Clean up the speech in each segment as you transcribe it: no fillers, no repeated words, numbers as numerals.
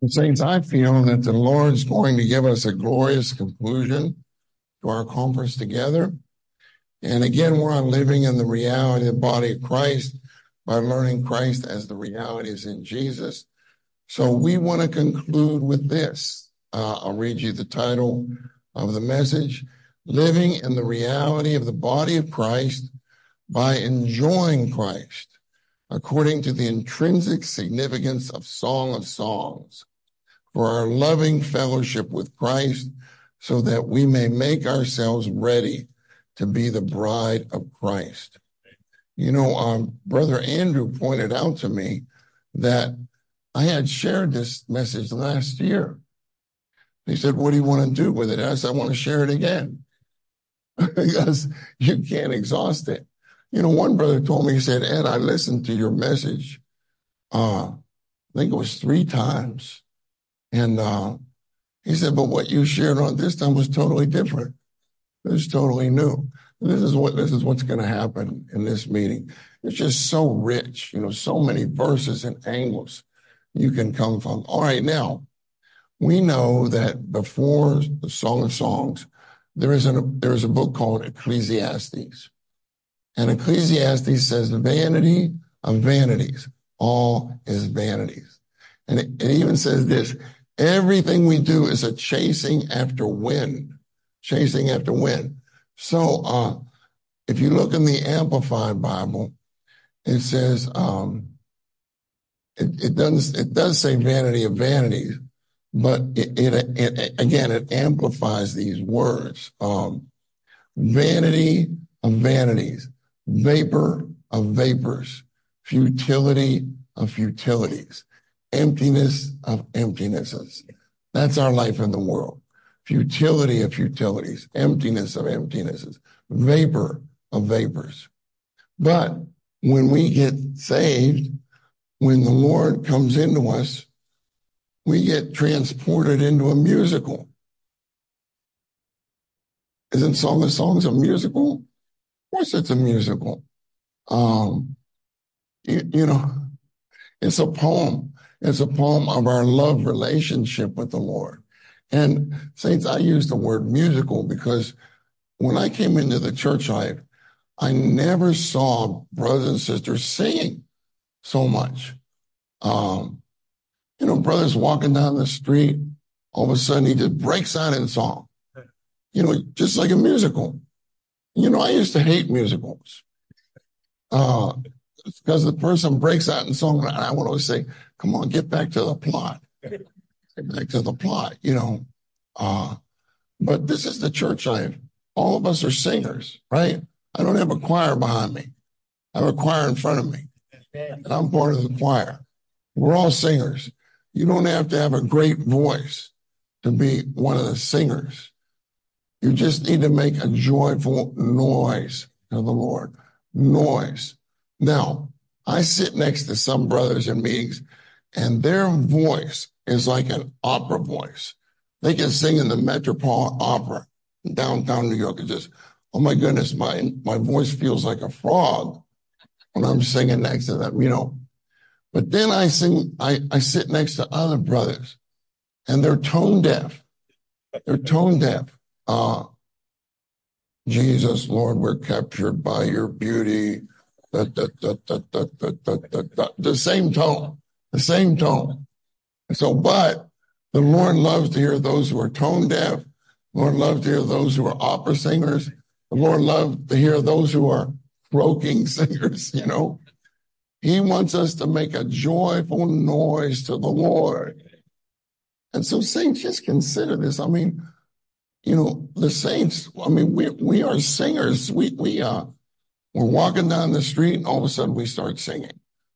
Saints, I feel that the Lord's going to give us a glorious conclusion to our conference together. And again, we're on living in the reality of the body of Christ by learning Christ as the reality is in Jesus. So we want to conclude with this. I'll read you the title of the message, Living in the Reality of the Body of Christ by Enjoying Christ, according to the intrinsic significance of Song of Songs, for our loving fellowship with Christ, so that we may make ourselves ready to be the bride of Christ. You know, Brother Andrew pointed out to me that I had shared this message last year. He said, what do you want to do with it? I said, I want to share it again because you can't exhaust it. You know, one brother told me, he said, Ed, I listened to your message. I think it was 3 times. And he said, but what you shared on this time was totally different. It was totally new. This is what's going to happen in this meeting. It's just so rich, you know, so many verses and angles you can come from. All right, now, we know that before the Song of Songs, there is a book called Ecclesiastes. And Ecclesiastes says, vanity of vanities, all is vanities. And it even says this, everything we do is a chasing after wind. Chasing after wind. So if you look in the Amplified Bible, it says, it does say vanity of vanities, but it amplifies these words. Vanity of vanities, vapor of vapors, futility of futilities, emptiness of emptinesses. That's our life in the world. Futility of futilities, emptiness of emptinesses, vapor of vapors. But when we get saved, when the Lord comes into us, we get transported into a musical. Isn't Song of Songs a musical? Of course it's a musical. You know, it's a poem. It's a poem of our love relationship with the Lord. And saints, I use the word musical because when I came into the church life, I never saw brothers and sisters singing so much. You know, brothers walking down the street, all of a sudden he just breaks out in song. You know, just like a musical. You know, I used to hate musicals. Because the person breaks out in song, and I would always say, come on, get back to the plot. Get back to the plot, you know. But this is the church life. All of us are singers, right? I don't have a choir behind me. I have a choir in front of me. And I'm part of the choir. We're all singers. You don't have to have a great voice to be one of the singers. You just need to make a joyful noise to the Lord. Noise. Now, I sit next to some brothers in meetings, and their voice is like an opera voice. They can sing in the Metropolitan Opera in downtown New York. It's just, oh my goodness, my voice feels like a frog when I'm singing next to them, you know. But then I sit next to other brothers, and they're tone deaf. They're tone deaf. Jesus, Lord, we're captured by your beauty. The same tone, the same tone. So, but the Lord loves to hear those who are tone deaf. The Lord loves to hear those who are opera singers. The Lord loves to hear those who are croaking singers, you know. He wants us to make a joyful noise to the Lord. And so saints, just consider this. I mean, you know, the saints, I mean, we are singers. We're walking down the street and all of a sudden we start singing.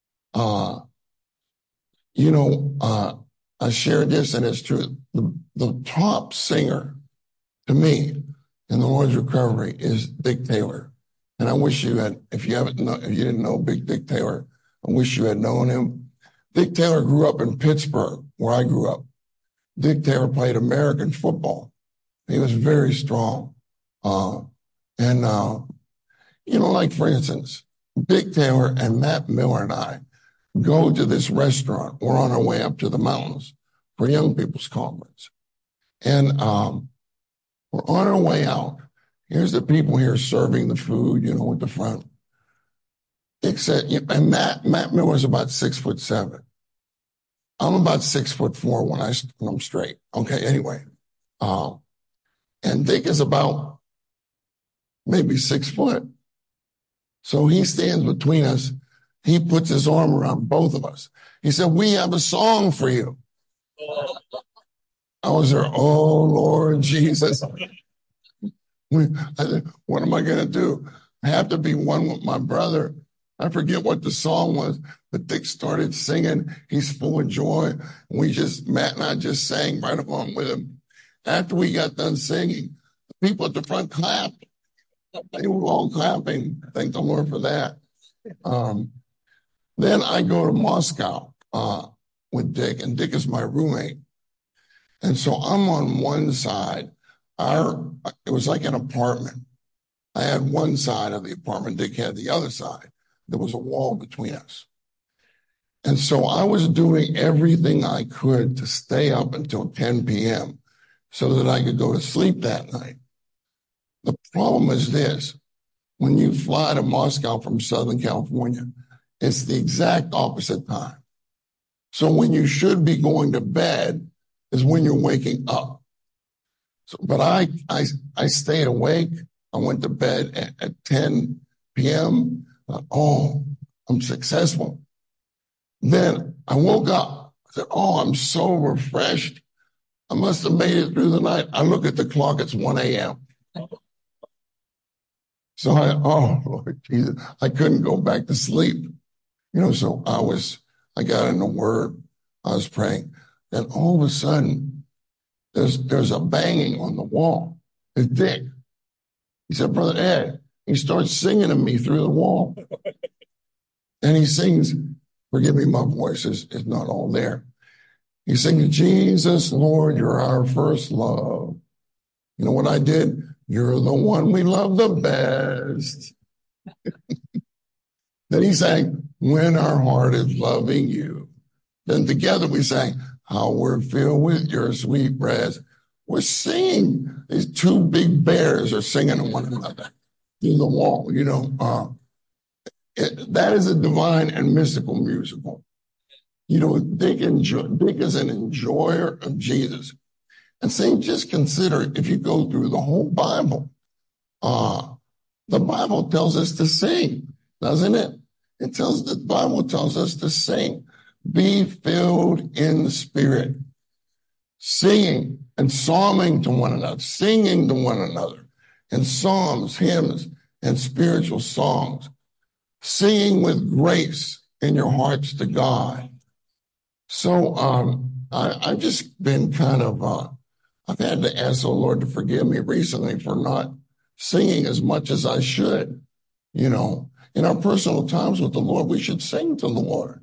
You know, I shared this and it's true. The top singer to me in the Lord's recovery is Dick Taylor. And I wish you had, if you didn't know Big Dick Taylor, I wish you had known him. Dick Taylor grew up in Pittsburgh, where I grew up. Dick Taylor played American football. He was very strong. You know, like for instance, Dick Taylor and Matt Miller and I go to this restaurant. We're on our way up to the mountains for Young People's Conference. And we're on our way out. Here's the people here serving the food, you know, at the front. Except, and Matt Miller's about 6'7". I'm about 6'4" when I'm straight. Okay, anyway. And Dick is about maybe 6 foot. So he stands between us. He puts his arm around both of us. He said, "We have a song for you." I was there, oh, Lord Jesus. I said, what am I going to do? I have to be one with my brother. I forget what the song was, but Dick started singing. He's full of joy. Matt and I just sang right along with him. After we got done singing, the people at the front clapped. They were all clapping. Thank the Lord for that. Then I go to Moscow with Dick, and Dick is my roommate. And so I'm on one side. It was like an apartment. I had one side of the apartment. Dick had the other side. There was a wall between us. And so I was doing everything I could to stay up until 10 p.m. so that I could go to sleep that night. The problem is this. When you fly to Moscow from Southern California, it's the exact opposite time. So when you should be going to bed is when you're waking up. So, but I stayed awake. I went to bed at 10 p.m. I'm successful. Then I woke up. I said, I'm so refreshed. I must have made it through the night. I look at the clock. It's 1 a.m. So Lord Jesus, I couldn't go back to sleep. You know, so I got in the Word. I was praying. And all of a sudden, there's a banging on the wall. It's Dick. He said, "Brother Ed." He starts singing to me through the wall. And he sings, forgive me, my voice is not all there. He sings, "Jesus, Lord, you're our first love." You know what I did? "You're the one we love the best." Then he sang, "When our heart is loving you." Then together we sang, "How we're filled with your sweet breath." We're singing. These two big bears are singing to one another through the wall, you know. That is a divine and mystical musical. You know, Dick is an enjoyer of Jesus. And say, just consider, if you go through the whole Bible, the Bible tells us to sing, doesn't it? The Bible tells us to sing. Be filled in the Spirit, singing and psalming to one another, singing to one another in psalms, hymns, and spiritual songs, singing with grace in your hearts to God. So I've just been kind of, I've had to ask the Lord to forgive me recently for not singing as much as I should. You know, in our personal times with the Lord, we should sing to the Lord.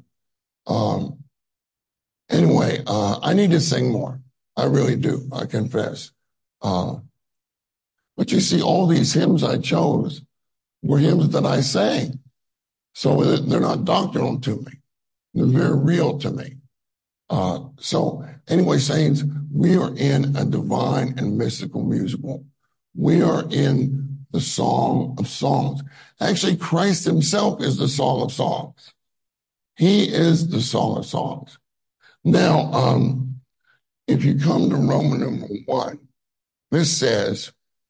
Anyway, I need to sing more. I really do, I confess. But you see, all these hymns I chose were hymns that I sang. So they're not doctrinal to me. They're very real to me. So anyway, saints, we are in a divine and mystical musical. We are in the Song of Songs. Actually, Christ himself is the Song of Songs. He is the Song of Songs. Now, if you come to Roman #1, this says,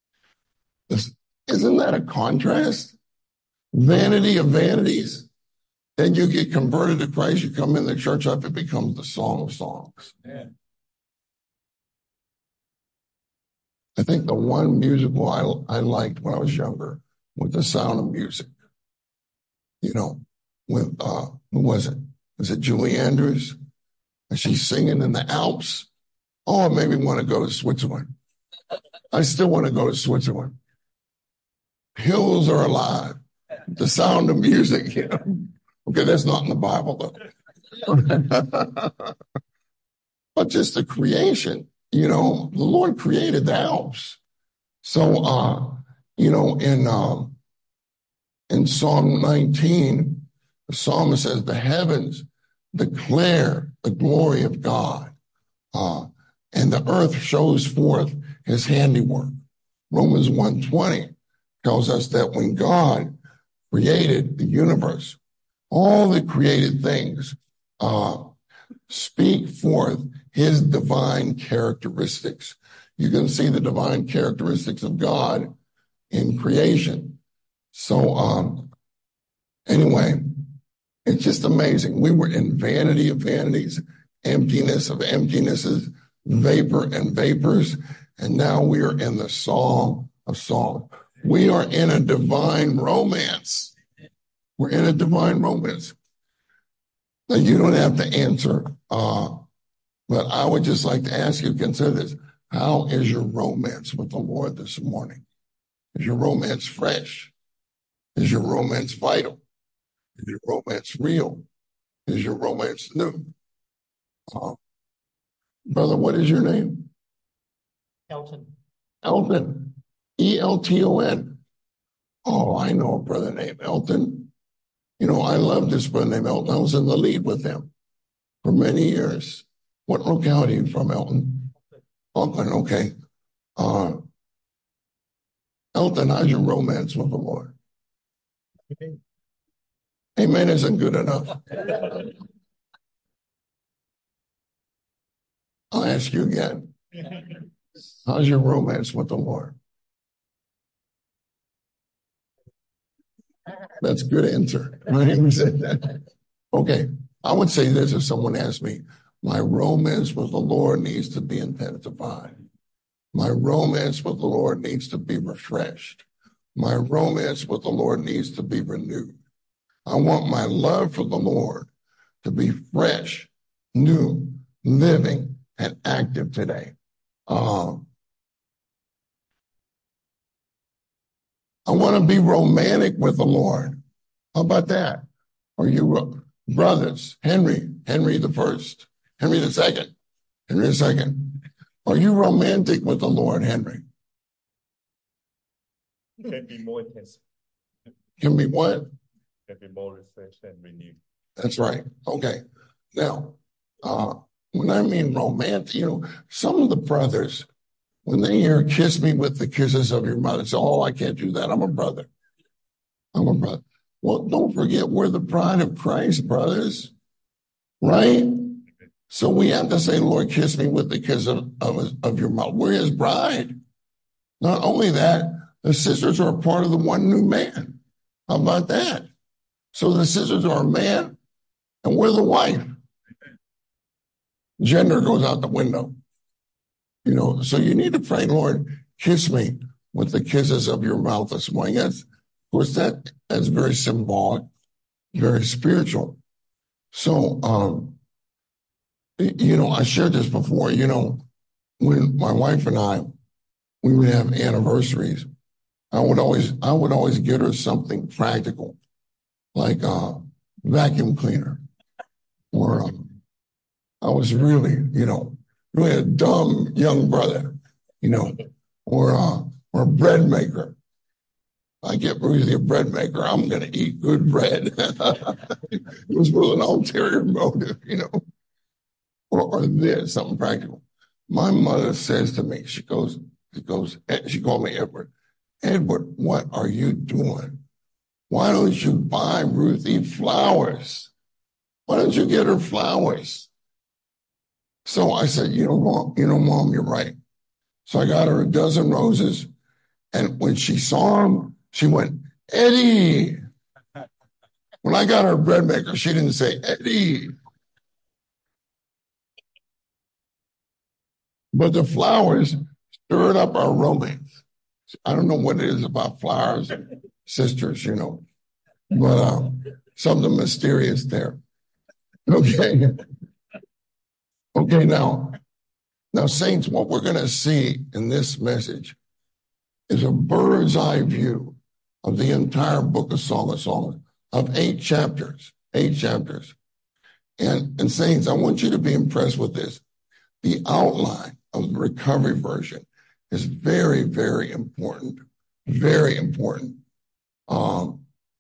isn't that a contrast? Vanity of vanities. Then you get converted to Christ, you come in the church life, it becomes the Song of Songs. Yeah. I think the one musical I liked when I was younger was The Sound of Music. You know, with, who was it? Was it Julie Andrews? And she's singing in the Alps. Oh, it made me want to go to Switzerland. I still want to go to Switzerland. Hills are alive. The Sound of Music, you know. Okay, that's not in the Bible, though. But just the creation, you know, the Lord created the Alps. So, you know, in Psalm 19, the psalmist says, "The heavens declare the glory of God. And the earth shows forth his handiwork. Romans 1:20 tells us that when God created the universe, all the created things speak forth his divine characteristics. You can see the divine characteristics of God in creation. So anyway, it's just amazing. We were in vanity of vanities, emptiness of emptinesses, vapor and vapors, and now we are in the Song of Songs. We are in a divine romance. We're in a divine romance. Now, you don't have to answer, but I would just like to ask you to consider this. How is your romance with the Lord this morning? Is your romance fresh? Is your romance vital? Is your romance real? Is your romance new? Brother, what is your name? Elton. Elton. E-L-T-O-N. Oh, I know a brother named Elton. You know, I love this brother named Elton. I was in the lead with him for many years. What locality are you from, Elton? Auckland, okay. Elton, how's your romance with the Lord? Amen isn't good enough. I'll ask you again. How's your romance with the Lord? That's a good answer. Okay. I would say this if someone asked me, my romance with the Lord needs to be intensified. My romance with the Lord needs to be refreshed. My romance with the Lord needs to be renewed. I want my love for the Lord to be fresh, new, living, and active today. I want to be romantic with the Lord. How about that? Are you brothers? Henry the first, Henry the second, Henry the second. Are you romantic with the Lord, Henry? Can be more intense. Can be what? Can be more refreshed and renewed. That's right. Okay. Now, when I mean romantic, you know, some of the brothers, when they hear kiss me with the kisses of your mother, say, oh, I can't do that. I'm a brother. I'm a brother. Well, don't forget we're the bride of Christ, brothers. Right? So we have to say, Lord, kiss me with the kiss of your mouth. We're his bride. Not only that, the sisters are a part of the one new man. How about that? So the sisters are a man and we're the wife. Gender goes out the window. You know, so you need to pray, Lord, kiss me with the kisses of your mouth this morning. Of course, that's very symbolic, very spiritual. So, you know, I shared this before, you know, when my wife and I, we would have anniversaries, I would always get her something practical, like a vacuum cleaner, or I was really, you know, really a dumb young brother, you know, or a bread maker. I get really a bread maker, I'm going to eat good bread. It was with an ulterior motive, you know, or this, something practical. My mother says to me, she called me Edward. Edward, what are you doing? Why don't you buy Ruthie flowers? Why don't you get her flowers? So I said, you know, Mom, you're right. So I got her a dozen roses. And when she saw them, she went, Eddie. When I got her a bread maker, she didn't say, Eddie. But the flowers stirred up our romance. I don't know what it is about flowers and sisters, you know, but something mysterious there. Okay. Okay, now, saints, what we're going to see in this message is a bird's eye view of the entire book of Song of Songs, of 8 chapters. And saints, I want you to be impressed with this. The outline of the recovery version is very, very important,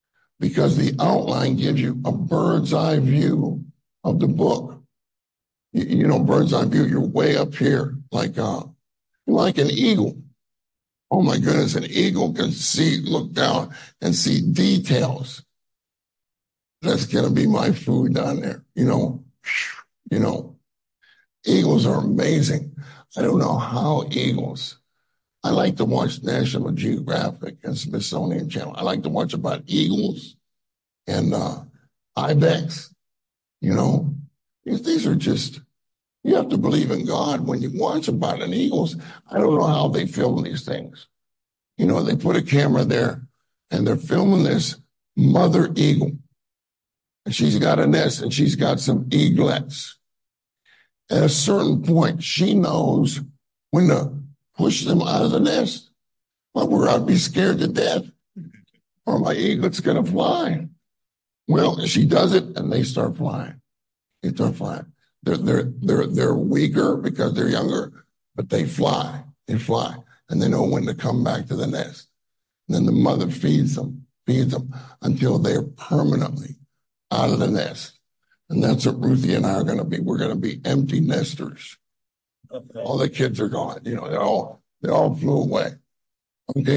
because the outline gives you a bird's eye view of the book. You know, bird's eye view, you're way up here, like an eagle. Oh my goodness, an eagle can look down and see details. That's going to be my food down there. You know, eagles are amazing. I don't know how eagles. I like to watch National Geographic and Smithsonian Channel. I like to watch about eagles and ibex. You know, these are just, you have to believe in God when you watch about an eagles. I don't know how they film these things. You know, they put a camera there and they're filming this mother eagle. And she's got a nest and she's got some eaglets. At a certain point, she knows when to push them out of the nest. Well, I'd be scared to death or my eaglet's going to fly. Well, she does it and they start flying. They start flying. They're weaker because they're younger, but they fly. They fly. And they know when to come back to the nest. And then the mother feeds them until they're permanently out of the nest. And that's what Ruthie and I are going to be. We're going to be empty nesters. Okay. All the kids are gone. You know, they all flew away. Okay,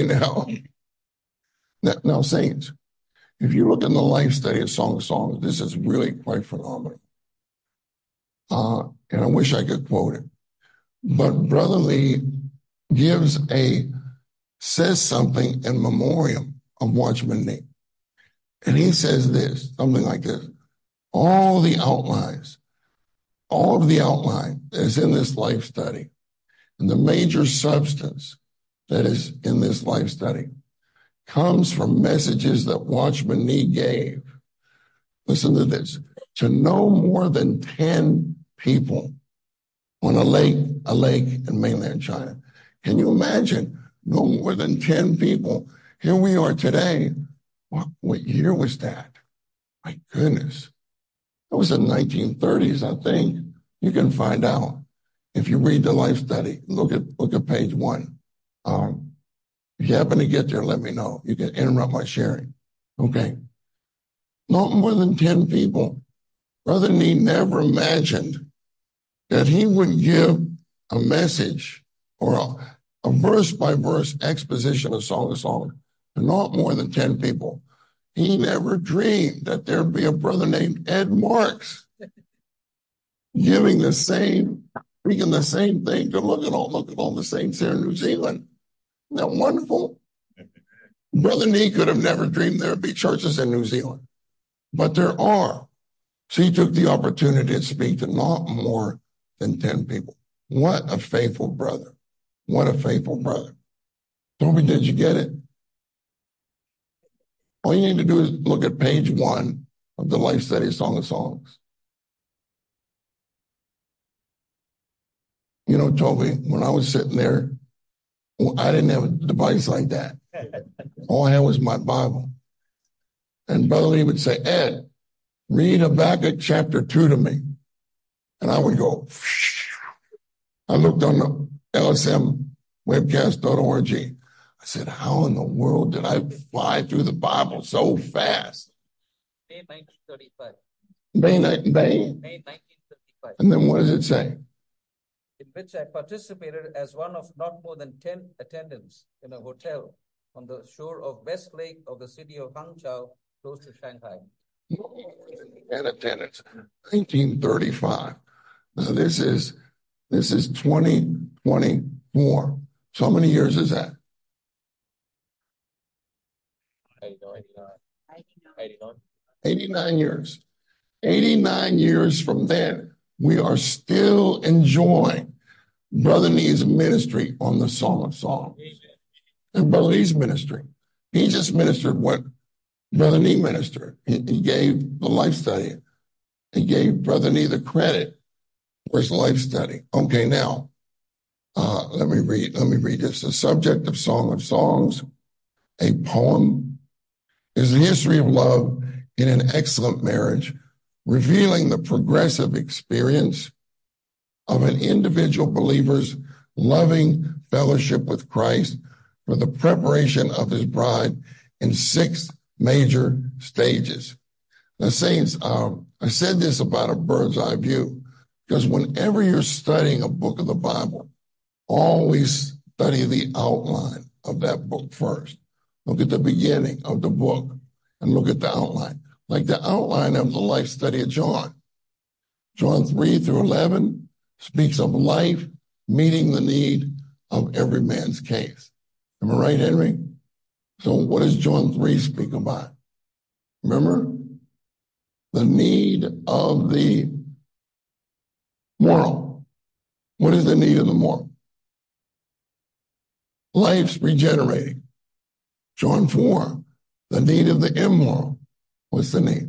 now, saints, if you look in the life study of Song of Songs, this is really quite phenomenal. And I wish I could quote it. But Brother Lee says something in memoriam of Watchman Nee. And he says this, something like this: all of the outline that is in this life study and the major substance that is in this life study comes from messages that Watchman Nee gave. Listen to this: to no more than 10 people on a lake in mainland China. Can you imagine? No more than 10 people. Here we are today. What year was that? My goodness. It was in the 1930s, I think. You can find out if you read the life study. Look at page 1. If you happen to get there, let me know. You can interrupt my sharing. Okay. Not more than 10 people. Brother Nee never imagined that he would give a message or a verse-by-verse exposition of Song of Songs to not more than 10 people. He never dreamed that there'd be a brother named Ed Marks speaking the same thing to look at all the saints here in New Zealand. Isn't that wonderful? Brother Nee could have never dreamed there'd be churches in New Zealand, but there are. So he took the opportunity to speak to not more than 10 people. What a faithful brother. What a faithful brother. Toby, did you get it? All you need to do is look at page 1 of the Life Study Song of Songs. You know, Toby, when I was sitting there, I didn't have a device like that. All I had was my Bible. And Brother Lee would say, Ed, read Habakkuk chapter 2 to me. And I would go, I looked on the lsmwebcast.org. I said, how in the world did I fly through the Bible so fast? May 1935. May 1935. And then what does it say? In which I participated as one of not more than 10 attendants in a hotel on the shore of West Lake of the city of Hangzhou, close to Shanghai. And attendance, 1935. Now this is 2024. So how many years is that? 89 years. 89 years from then, we are still enjoying Brother Nee's ministry on the Song of Songs. And Brother Nee's ministry. He just ministered what Brother Nee ministered. He gave the life study. He gave Brother Nee the credit for his life study. Okay, now, let me read this. The subject of Song of Songs, a poem, is the history of love in an excellent marriage, revealing the progressive experience of an individual believer's loving fellowship with Christ for the preparation of his bride in 6 major stages. Now, saints, I said this about a bird's eye view. Because whenever you're studying a book of the Bible, always study the outline of that book first. Look at the beginning of the book and look at the outline. Like the outline of the life study of John. John 3 through 11 speaks of life meeting the need of every man's case. Am I right, Henry? So what does John 3 speak about? Remember? The need of the moral. What is the need of the moral? Life's regenerating. John 4, the need of the immoral. What's the need?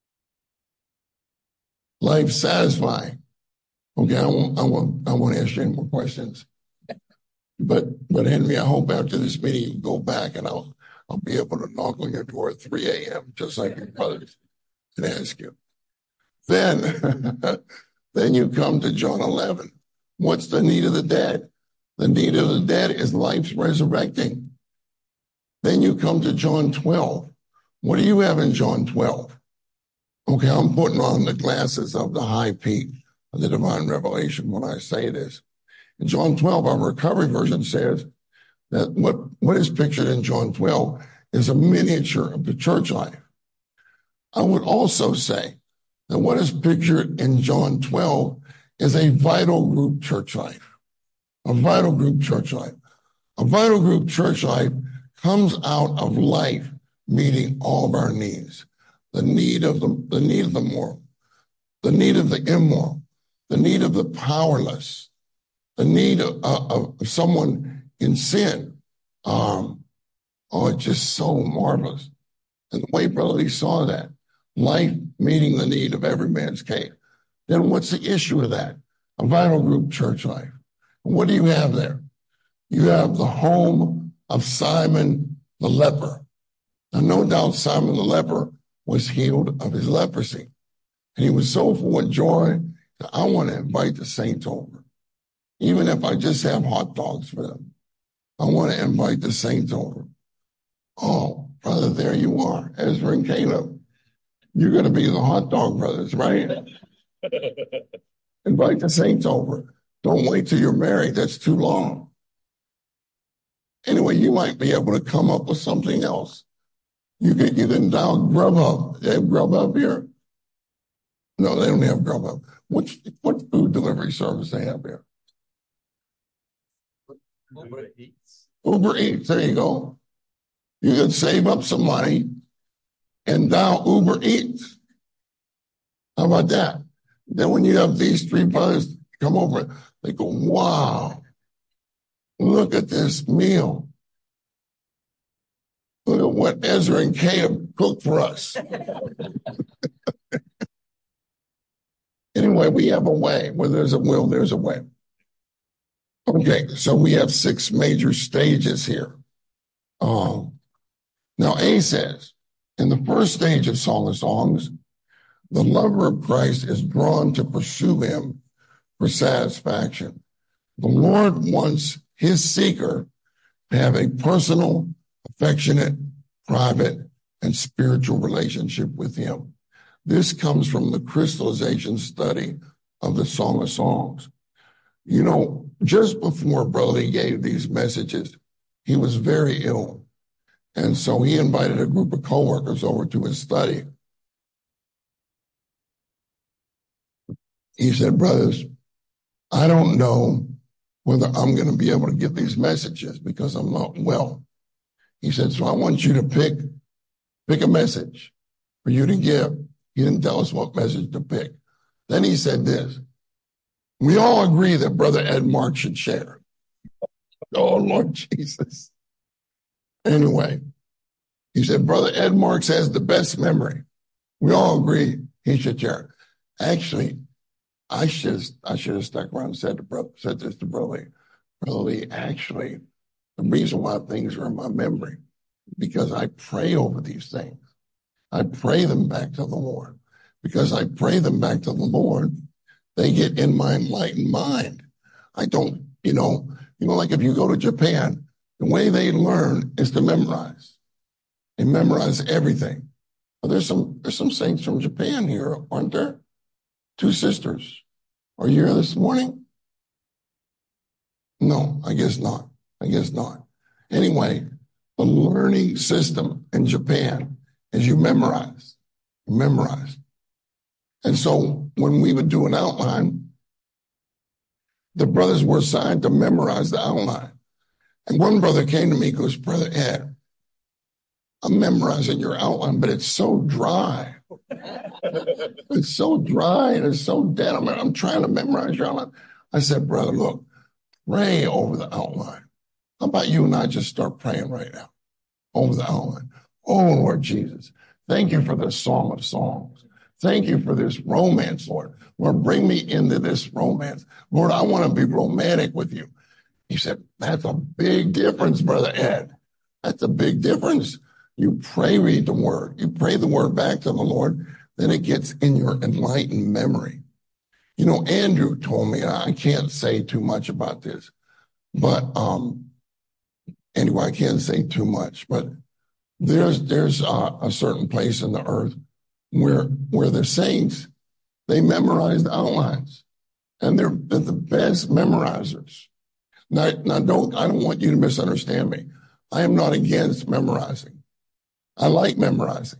Life satisfying. Okay, I won't ask you any more questions. But Henry, I hope after this meeting you go back and I'll be able to knock on your door at 3 a.m. just like your brothers and ask you. Then you come to John 11. What's the need of the dead? The need of the dead is life's resurrecting. Then you come to John 12. What do you have in John 12? Okay, I'm putting on the glasses of the high peak of the divine revelation when I say this. In John 12, our recovery version says that what is pictured in John 12 is a miniature of the church life. I would also say that what is pictured in John 12 is a vital group church life. A vital group church life. A vital group church life comes out of life meeting all of our needs. The need of the moral, the need of the immoral, the need of the powerless, the need of someone in sin. It's just so marvelous. And the way Brother Lee saw that, life meeting the need of every man's case. Then what's the issue of that? A vital group church life. What do you have there? You have the home of Simon the leper. Now, no doubt Simon the leper was healed of his leprosy. And he was so full of joy that I want to invite the saints over. Even if I just have hot dogs for them, I want to invite the saints over. Oh, brother, there you are, Ezra and Caleb. You're going to be the hot dog brothers, right? Invite the saints over. Don't wait till you're married. That's too long. Anyway, you might be able to come up with something else. You can dial Grubhub. They have Grubhub here? No, they don't have Grubhub. What food delivery service they have here? Uber Eats. Uber Eats, there you go. You can save up some money and dial Uber Eats. How about that? Then when you have these three brothers come over, they go, wow, look at this meal. Look at what Ezra and Caleb cooked for us. Anyway, we have a way. Where there's a will, there's a way. Okay, so we have 6 major stages here. Now, A says, in the first stage of Song of Songs, the lover of Christ is drawn to pursue him for satisfaction. The Lord wants his seeker to have a personal, affectionate, private, and spiritual relationship with him. This comes from the crystallization study of the Song of Songs. You know, just before Brother Lee gave these messages, he was very ill. And so he invited a group of coworkers over to his study. He said, brothers, I don't know whether I'm going to be able to get these messages because I'm not well. He said, so I want you to pick a message for you to give. He didn't tell us what message to pick. Then he said this, we all agree that Brother Ed Mark should share. Oh, Lord Jesus. Anyway, he said, Brother Ed Marks has the best memory. We all agree he should share. Actually, I should have stuck around and said this to Brother Lee. Brother Lee, actually, the reason why things are in my memory is because I pray over these things. I pray them back to the Lord. Because I pray them back to the Lord, they get in my enlightened mind. I don't, like if you go to Japan, the way they learn is to memorize. They memorize everything. But there's some saints from Japan here, aren't there? 2 sisters. Are you here this morning? No, I guess not. I guess not. Anyway, the learning system in Japan is you memorize. And so when we would do an outline, the brothers were assigned to memorize the outline. And one brother came to me and goes, Brother Ed, I'm memorizing your outline, but it's so dry. It's so dry and it's so dead. I'm trying to memorize your outline. I said, brother, look, pray over the outline. How about you and I just start praying right now over the outline? Oh, Lord Jesus, thank you for the Song of Songs. Thank you for this romance, Lord. Lord, bring me into this romance. Lord, I want to be romantic with you. He said, that's a big difference, Brother Ed. That's a big difference. You read the word. You pray the word back to the Lord. Then it gets in your enlightened memory. You know, Andrew told me, I can't say too much about this, but anyway, I can't say too much, but there's a certain place in the earth where the saints, they memorize the outlines, and they're the best memorizers. Now, I don't want you to misunderstand me. I am not against memorizing. I like memorizing.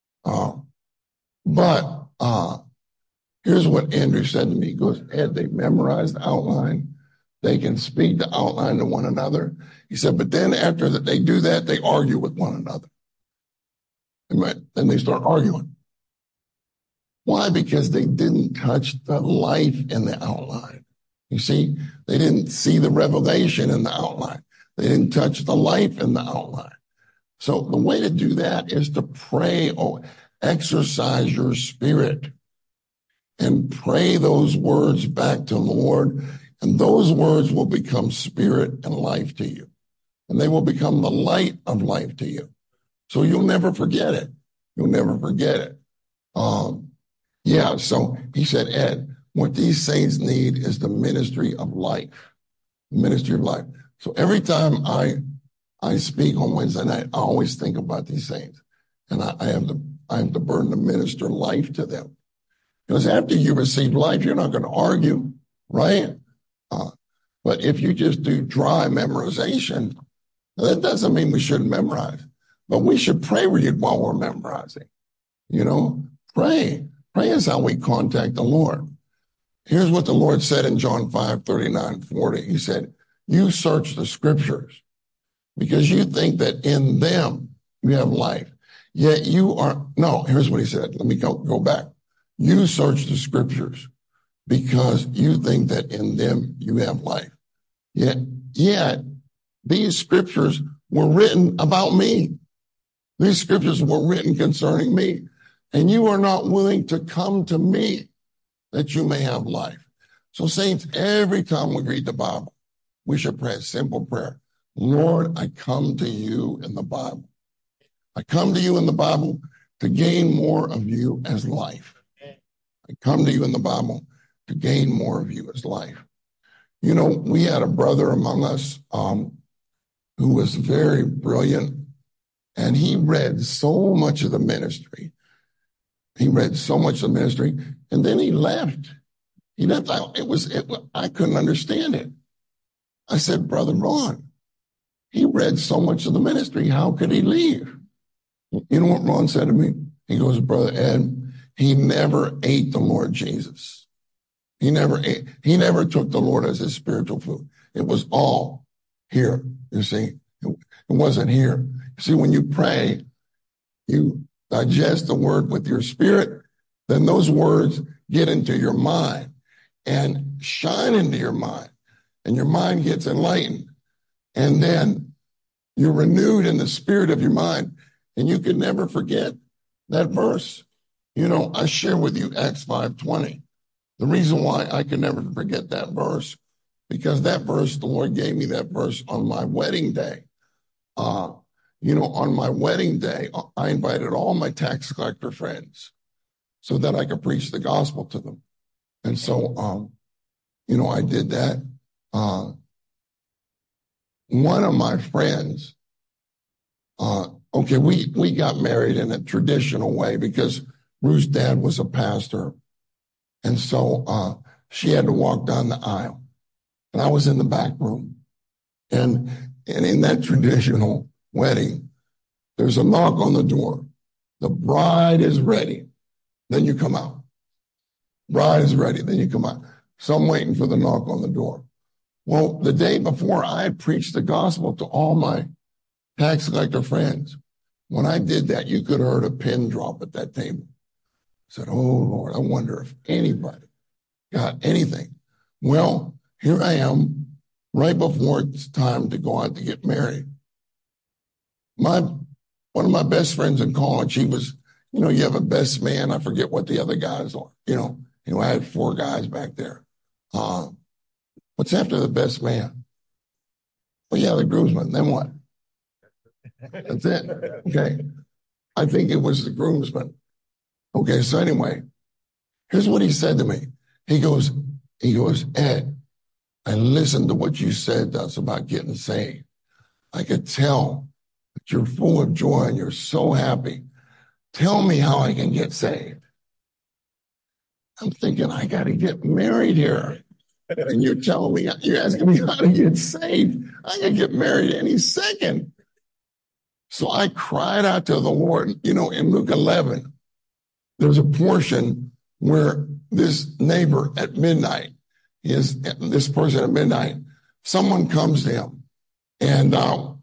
But here's what Andrew said to me. He goes, Ed, they memorized the outline. They can speak the outline to one another. He said, but then after that they do that, they argue with one another. Then they start arguing. Why? Because they didn't touch the life in the outline. You see, they didn't see the revelation in the outline. They didn't touch the life in the outline. So the way to do that is to pray, exercise your spirit and pray those words back to the Lord. And those words will become spirit and life to you. And they will become the light of life to you. So you'll never forget it. You'll never forget it. So he said, Ed, what these saints need is the ministry of life. The ministry of life. So every time I speak on Wednesday night, I always think about these saints. And I have the burden to minister life to them. Because after you receive life, you're not going to argue, right? But if you just do dry memorization, that doesn't mean we shouldn't memorize. But we should pray while we're memorizing. You know, pray. Pray is how we contact the Lord. Here's what the Lord said in John 5:39-40. He said, you search the scriptures because you think that in them you have life. Yet here's what he said. Let me go back. You search the scriptures because you think that in them you have life. Yet these scriptures were written about me. These scriptures were written concerning me. And you are not willing to come to me that you may have life. So saints, every time we read the Bible, we should pray a simple prayer. Lord, I come to you in the Bible. I come to you in the Bible to gain more of you as life. I come to you in the Bible to gain more of you as life. You know, we had a brother among us who was very brilliant, and he read so much of the ministry. And then he left. I couldn't understand it. I said, Brother Ron, he read so much of the ministry. How could he leave? You know what Ron said to me? He goes, Brother Ed, he never ate the Lord Jesus. He never took the Lord as his spiritual food. It was all here, you see. It wasn't here. See, when you pray, you digest the word with your spirit, then those words get into your mind and shine into your mind, and your mind gets enlightened. And then you're renewed in the spirit of your mind, and you can never forget that verse. You know, I share with you Acts 5:20. The reason why I can never forget that verse, because that verse, the Lord gave me that verse on my wedding day. On my wedding day, I invited all my tax collector friends so that I could preach the gospel to them. And so, I did that. One of my friends, we got married in a traditional way because Ruth's dad was a pastor. And so she had to walk down the aisle. And I was in the back room. And in that traditional wedding, there's a knock on the door. The bride is ready. Then you come out. Bride is ready. Then you come out. So I'm waiting for the knock on the door. Well, the day before, I had preached the gospel to all my tax collector friends. When I did that, you could have heard a pin drop at that table. I said, oh, Lord, I wonder if anybody got anything. Well, here I am, right before it's time to go out to get married. One of my best friends in college, he was, you have a best man. I forget what the other guys are. I had 4 guys back there. What's after the best man? Well, yeah, the groomsman. Then what? That's it. Okay. I think it was the groomsman. Okay. So anyway, here's what he said to me. He goes, Ed, I listened to what you said to us about getting saved. I could tell that you're full of joy and you're so happy. Tell me how I can get saved. I'm thinking, I got to get married here. And you're telling me, you're asking me how to get saved. I can get married any second. So I cried out to the Lord. In Luke 11, there's a portion where this neighbor at midnight, this person at midnight, someone comes to him and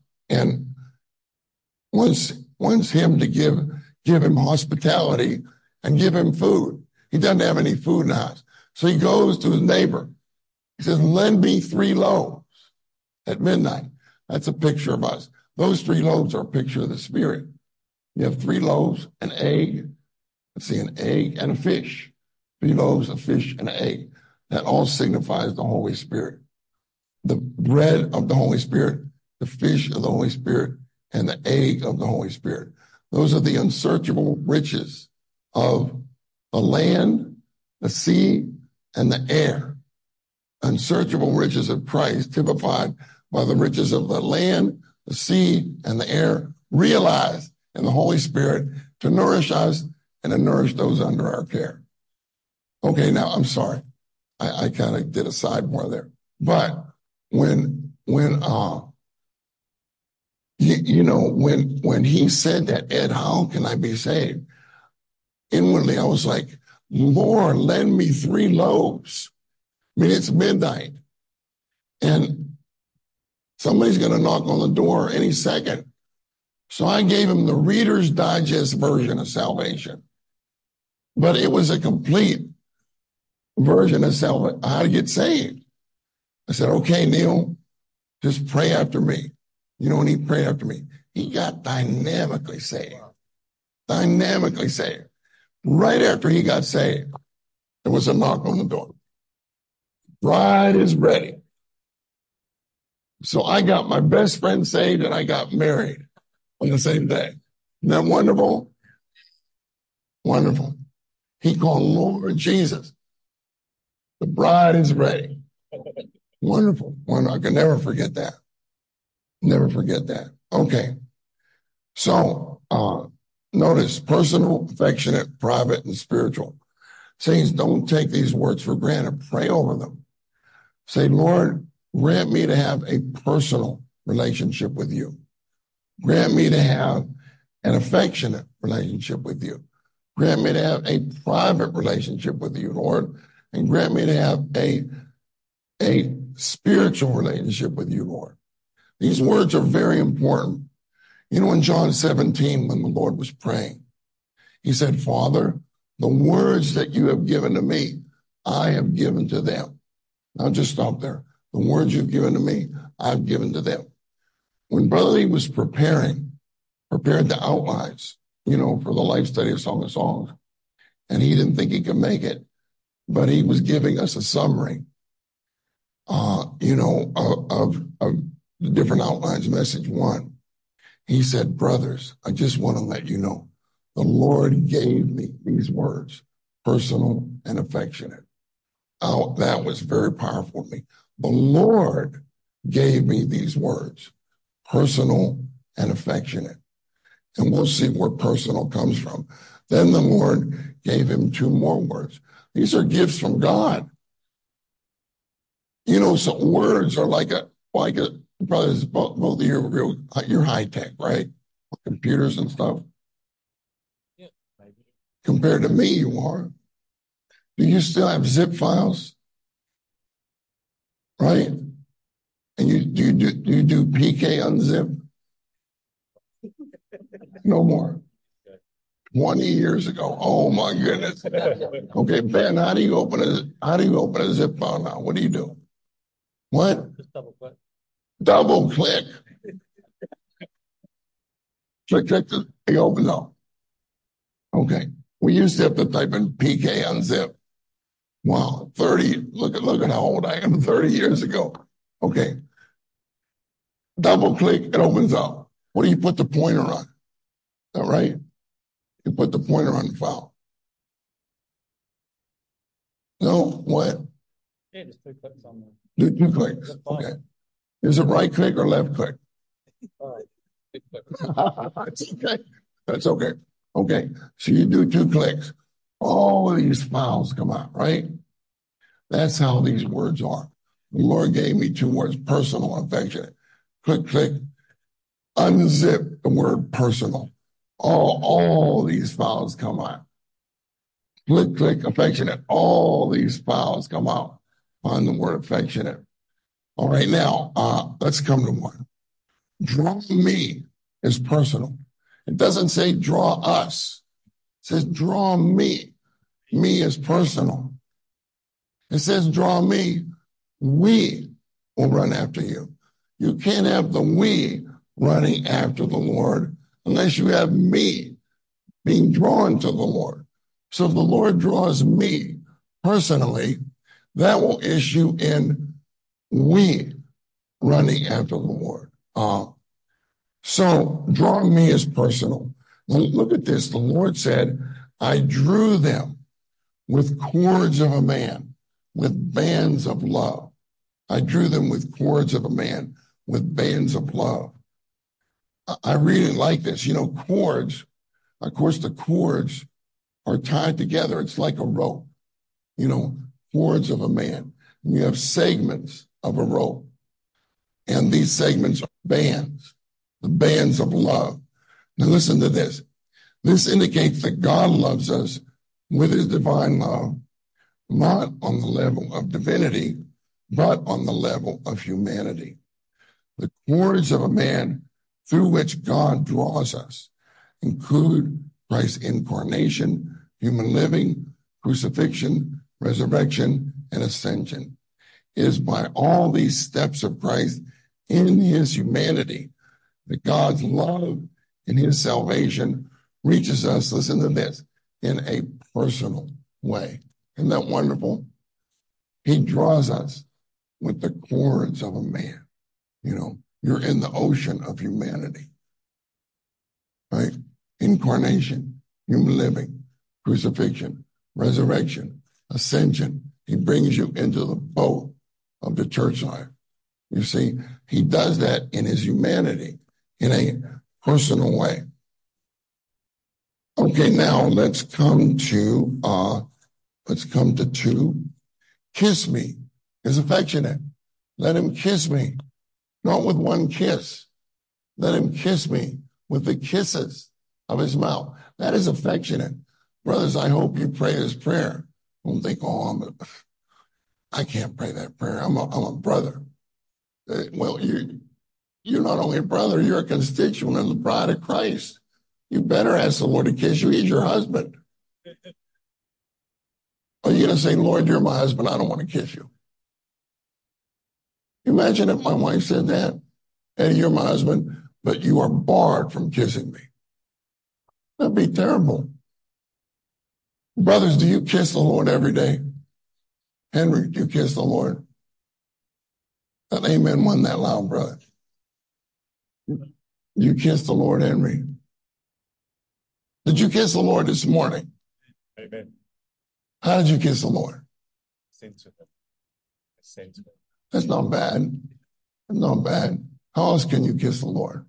wants him to give him hospitality and give him food. He doesn't have any food in the house. So he goes to his neighbor. He says, lend me 3 loaves at midnight. That's a picture of us. Those 3 loaves are a picture of the Spirit. You have 3 loaves, an egg, an egg and a fish. 3 loaves, a fish, and an egg. That all signifies the Holy Spirit. The bread of the Holy Spirit, the fish of the Holy Spirit, and the egg of the Holy Spirit. Those are the unsearchable riches of the land, the sea, and the air. Unsearchable riches of Christ, typified by the riches of the land, the sea, and the air, realized in the Holy Spirit to nourish us and to nourish those under our care. Okay, now I'm sorry. I kind of did a sidebar there. But when he said that, Ed, how can I be saved? Inwardly, I was like, Lord, lend me 3 loaves. I mean, it's midnight. And somebody's going to knock on the door any second. So I gave him the Reader's Digest version of salvation. But it was a complete version of salvation, how to get saved. I said, okay, Neil, just pray after me. And he prayed after me. He got dynamically saved. Dynamically saved. Right after he got saved, there was a knock on the door. Bride is ready. So I got my best friend saved and I got married on the same day. Isn't that wonderful? Wonderful. He called Lord Jesus. The bride is ready. Wonderful. Wonderful. I can never forget that. Never forget that. Okay. So, notice personal, affectionate, private, and spiritual. Saints, don't take these words for granted. Pray over them. Say, Lord, grant me to have a personal relationship with you. Grant me to have an affectionate relationship with you. Grant me to have a private relationship with you, Lord. And grant me to have a spiritual relationship with you, Lord. These words are very important. In John 17, when the Lord was praying, he said, Father, the words that you have given to me, I have given to them. Now just stop there. The words you've given to me, I've given to them. When Brother Lee was prepared the outlines, for the life study of Song of Songs, and he didn't think he could make it, but he was giving us a summary, of the different outlines. Message 1. He said, brothers, I just want to let you know, the Lord gave me these words, personal and affectionate. Oh, that was very powerful to me. The Lord gave me these words, personal and affectionate. And we'll see where personal comes from. Then the Lord gave him 2 more words. These are gifts from God. Some words are brothers, both of you, you're high tech, right? Computers and stuff. Yeah, maybe. Compared to me, you are. Do you still have zip files? Right? And you do PK unzip? No more. 20 years ago. Oh my goodness. Okay, Ben, how do you open a zip file now? What do you do? What? Just double click. Double click. Click, it opens up. Okay. We used to have to type in PK unzip. Wow, 30. Look at how old I am 30 years ago. Okay. Double click, it opens up. What do you put the pointer on? Is that right? You put the pointer on the file. No? What? Yeah, just 2 clicks on there. Do 2 clicks. Okay. Is it right click or left click? All right. Big click. That's okay. That's okay. Okay. So you do 2 clicks. All of these files come out, right? That's how these words are. The Lord gave me 2 words, personal and affectionate. Click, click. Unzip the word personal. All these files come out. Click, click, affectionate. All these files come out on the word affectionate. All right, now, let's come to one. Draw me is personal. It doesn't say draw us. It says draw me. Me is personal. It says draw me. We will run after you. You can't have the we running after the Lord unless you have me being drawn to the Lord. So if the Lord draws me personally, that will issue in we running after the Lord. So drawing me is personal. Now look at this. The Lord said, I drew them with cords of a man, with bands of love. I drew them with cords of a man, with bands of love. I really like this. Cords, of course, the cords are tied together. It's like a rope, cords of a man. And you have segments of a rope. And these segments are bands, the bands of love. Now listen to this. This indicates that God loves us with his divine love, not on the level of divinity, but on the level of humanity. The cords of a man through which God draws us include Christ's incarnation, human living, crucifixion, resurrection, and ascension. It is by all these steps of Christ in his humanity that God's love and his salvation reaches us, listen to this, in a personal way. Isn't that wonderful? He draws us with the cords of a man. You're in the ocean of humanity, right? Incarnation, human living, crucifixion, resurrection, ascension. He brings you into the boat of the church life. You see, he does that in his humanity, in a personal way. Okay, now let's come to 2. Kiss me is affectionate. Let him kiss me, not with one kiss. Let him kiss me with the kisses of his mouth. That is affectionate. Brothers, I hope you pray this prayer. Don't think, I can't pray that prayer. I'm a brother. Well, you're not only a brother, you're a constituent of the bride of Christ. You better ask the Lord to kiss you. He's your husband. Are you going to say, Lord, you're my husband, I don't want to kiss you? Imagine if my wife said that. Hey, you're my husband, but you are barred from kissing me. That'd be terrible. Brothers, do you kiss the Lord every day? Henry, do you kiss the Lord? That amen wasn't that loud, brother. You kiss the Lord, Henry? Did you kiss the Lord this morning? Amen. How did you kiss the Lord? Send to him. Send to him. That's not bad. That's not bad. How else can you kiss the Lord?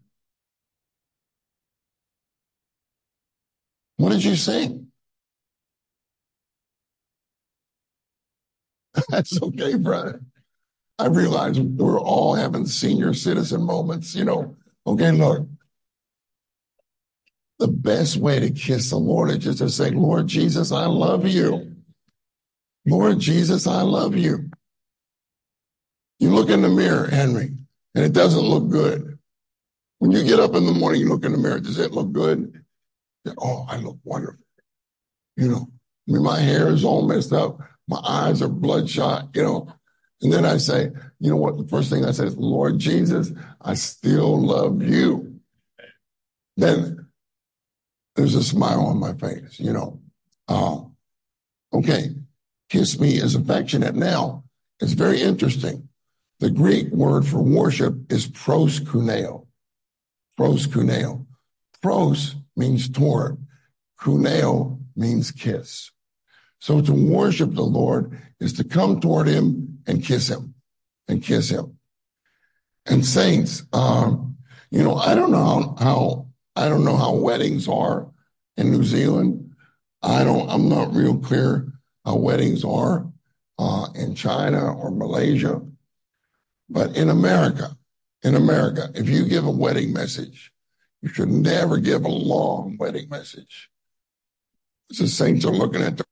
What did you sing? That's okay, brother. I realize we're all having senior citizen moments, Okay, look. The best way to kiss the Lord is just to say, Lord Jesus, I love you. Lord Jesus, I love you. You look in the mirror, Henry, and it doesn't look good. When you get up in the morning, you look in the mirror, does it look good? Oh, I look wonderful. My hair is all messed up. My eyes are bloodshot, And then I say, you know what? The first thing I say is, Lord Jesus, I still love you. Then there's a smile on my face, Okay, kiss me is affectionate. Now, it's very interesting. The Greek word for worship is proskuneo. Proskuneo. Pros means toward. Kuneo means kiss. So to worship the Lord is to come toward him and kiss him. And kiss him. And saints, I don't know how weddings are in New Zealand. I'm not real clear how weddings are in China or Malaysia. But in America, if you give a wedding message, you should never give a long wedding message. The saints are looking at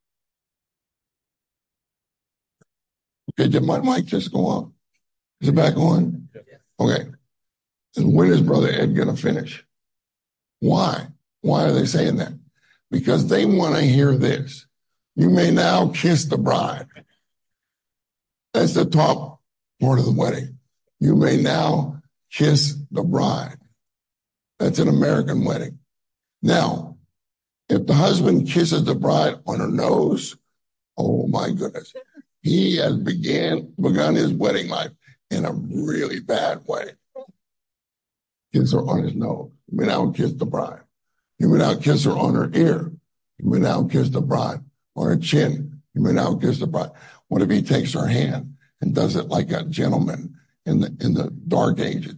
Okay, did my mic just go off? Is it back on? Okay. And when is Brother Ed going to finish? Why? Why are they saying that? Because they want to hear this. You may now kiss the bride. That's the top part of the wedding. You may now kiss the bride. That's an American wedding. Now, if the husband kisses the bride on her nose, oh my goodness, he has begun his wedding life in a really bad way. Kiss her on his nose. You may now kiss the bride. You may now kiss her on her ear. You may now kiss the bride on her chin. You may now kiss the bride. What if he takes her hand and does it like a gentleman in the dark ages?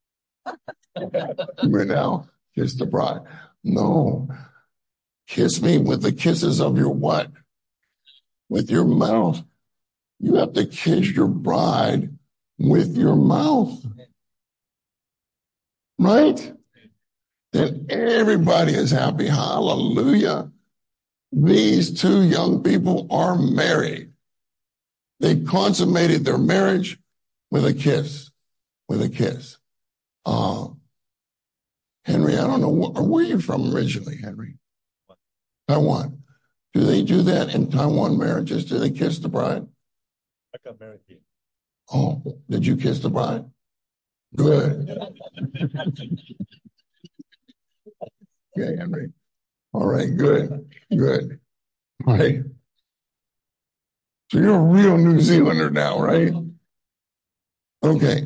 You may now kiss the bride. No. Kiss me with the kisses of your what? With your mouth. You have to kiss your bride with your mouth. Right? Then everybody is happy. Hallelujah. These two young people are married. They consummated their marriage with a kiss. With a kiss. Henry, I don't know, where are you from originally, Henry? Taiwan. Do they do that in Taiwan marriages? Do they kiss the bride? I got married here. Oh, did you kiss the bride? Good. Okay, Henry. All right, good. Good. All right. So you're a real New Zealander now, right? Okay.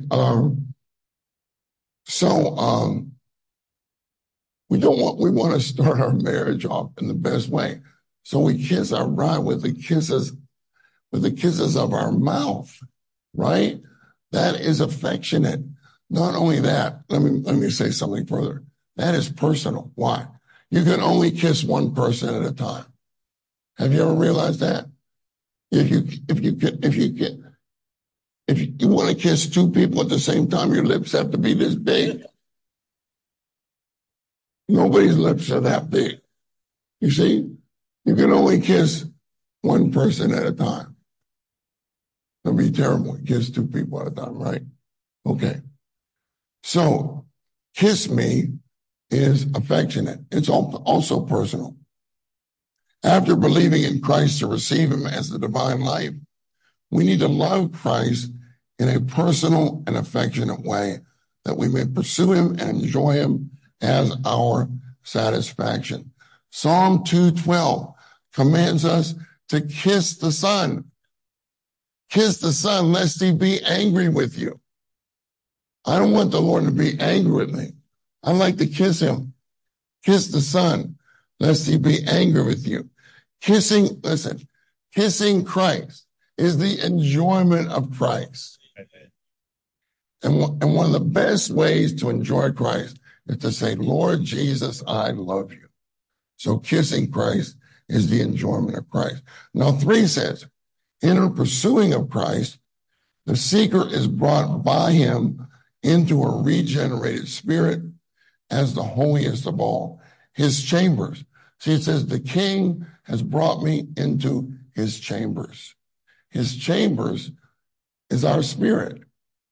We want to start our marriage off in the best way. So we kiss our bride with the kisses of our mouth, right? That is affectionate. Not only that, let me say something further. That is personal. Why? You can only kiss one person at a time. Have you ever realized that? If you want to kiss two people at the same time, your lips have to be this big. Nobody's lips are that big. You see, you can only kiss one person at a time. That'd be terrible. Kiss two people at a time, right? Okay. So, kiss me is affectionate. It's also personal. After believing in Christ to receive him as the divine life, we need to love Christ in a personal and affectionate way that we may pursue him and enjoy him as our satisfaction. Psalm 2:12 commands us to kiss the Son. Kiss the Son, lest he be angry with you. I don't want the Lord to be angry with me. I like to kiss him. Kiss the Son, lest he be angry with you. Kissing Christ is the enjoyment of Christ. And one of the best ways to enjoy Christ is to say, Lord Jesus, I love you. So kissing Christ is the enjoyment of Christ. Now 3 says, in our pursuing of Christ, The seeker is brought by him into a regenerated spirit as the holiest of all, his chambers. See, it says, the king has brought me into his chambers. His chambers is our spirit,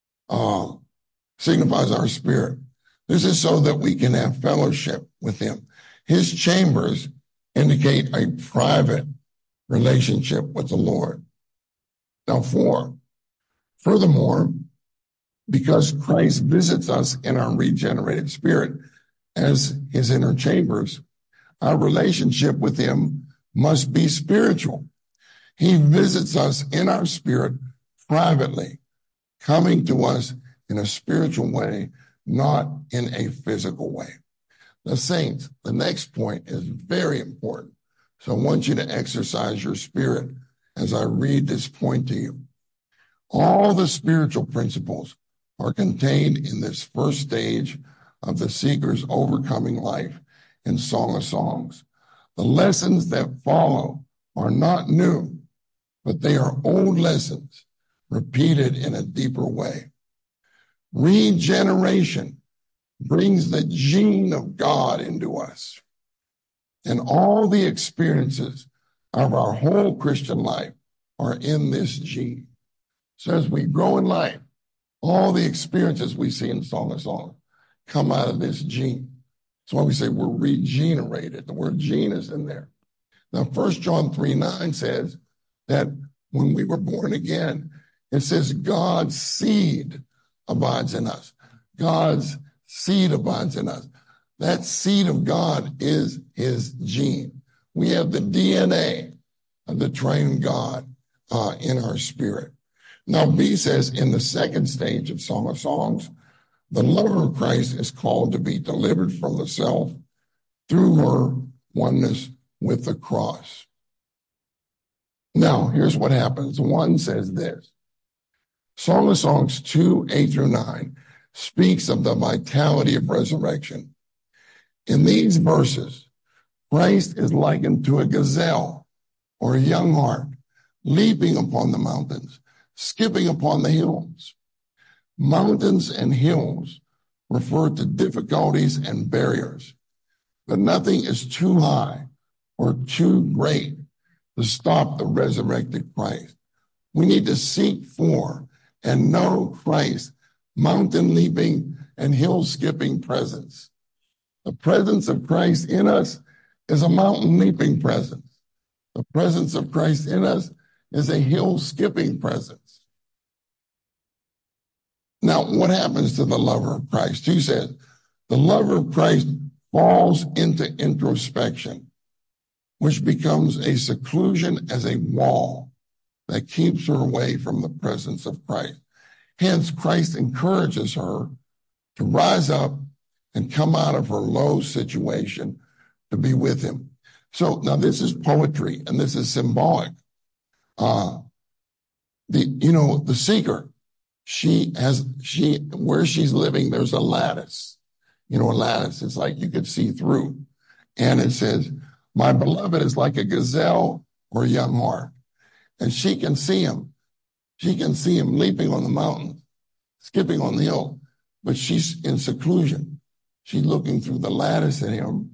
signifies our spirit. This is so that we can have fellowship with him. His chambers indicate a private relationship with the Lord. Now, furthermore, because Christ visits us in our regenerated spirit as his inner chambers, our relationship with him must be spiritual. He visits us in our spirit privately, coming to us in a spiritual way, not in a physical way. The saints, the next point is very important. So I want you to exercise your spirit as I read this point to you. All the spiritual principles are contained in this first stage of the seeker's overcoming life in Song of Songs. The lessons that follow are not new, but they are old lessons repeated in a deeper way. Regeneration brings the gene of God into us. And all the experiences of our whole Christian life are in this gene. So as we grow in life, all the experiences we see in Song of Songs come out of this gene. That's why we say we're regenerated. The word gene is in there. Now, 1 John 3:9 says that when we were born again, it says God's seed abides in us. God's seed abides in us. That seed of God is his gene. We have the DNA of the triune God in our spirit. Now, B says in the second stage of Song of Songs, the lover of Christ is called to be delivered from the self through her oneness with the cross. Now, here's what happens. 1 says this. Song of Songs 2:8-9 speaks of the vitality of resurrection. In these verses, Christ is likened to a gazelle or a young hart, leaping upon the mountains, skipping upon the hills. Mountains and hills refer to difficulties and barriers, but nothing is too high or too great to stop the resurrected Christ. We need to seek for and know Christ's mountain leaping and hill skipping presence. The presence of Christ in us is a mountain leaping presence. The presence of Christ in us is a hill skipping presence. Now, what happens to the lover of Christ? 2 says, the lover of Christ falls into introspection, which becomes a seclusion as a wall that keeps her away from the presence of Christ. Hence, Christ encourages her to rise up and come out of her low situation to be with him. So now this is poetry and this is symbolic. The seeker, where she's living, there's a lattice. A lattice, it's like you could see through. And it says, my beloved is like a gazelle or a young hart. And she can see him. She can see him leaping on the mountain, skipping on the hill, but she's in seclusion. She's looking through the lattice at him.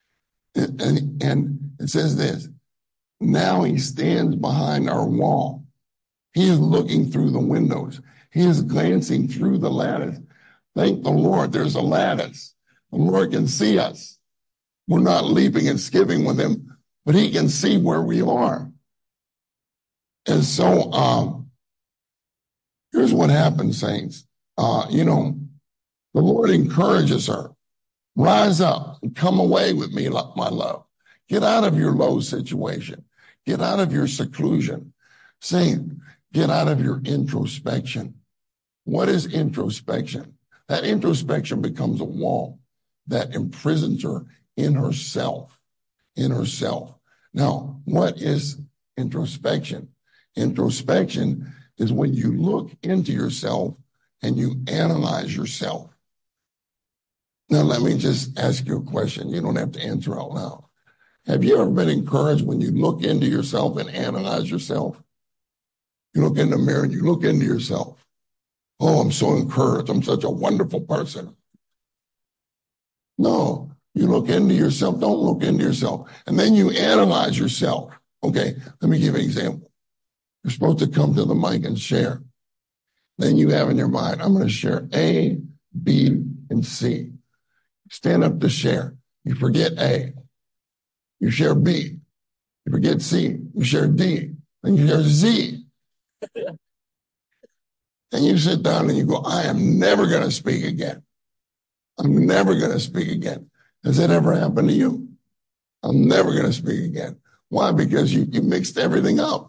And it says this, now he stands behind our wall. He is looking through the windows. He is glancing through the lattice. Thank the Lord, there's a lattice. The Lord can see us. We're not leaping and skipping with him, but he can see where we are. And so here's what happens, saints. The Lord encourages her. Rise up and come away with me, my love. Get out of your low situation. Get out of your seclusion. Saint, get out of your introspection. What is introspection? That introspection becomes a wall that imprisons her in herself. Now, what is introspection? Introspection is when you look into yourself and you analyze yourself. Now, let me just ask you a question. You don't have to answer out loud. Have you ever been encouraged when you look into yourself and analyze yourself? You look in the mirror and you look into yourself. Oh, I'm so encouraged. I'm such a wonderful person. No, you look into yourself. Don't look into yourself. And then you analyze yourself. Okay, let me give you an example. You're supposed to come to the mic and share. Then you have in your mind, I'm going to share A, B, and C. Stand up to share. You forget A. You share B. You forget C. You share D. Then you share Z. And you sit down and you go, I am never going to speak again. I'm never going to speak again. Has that ever happened to you? I'm never going to speak again. Why? Because you mixed everything up.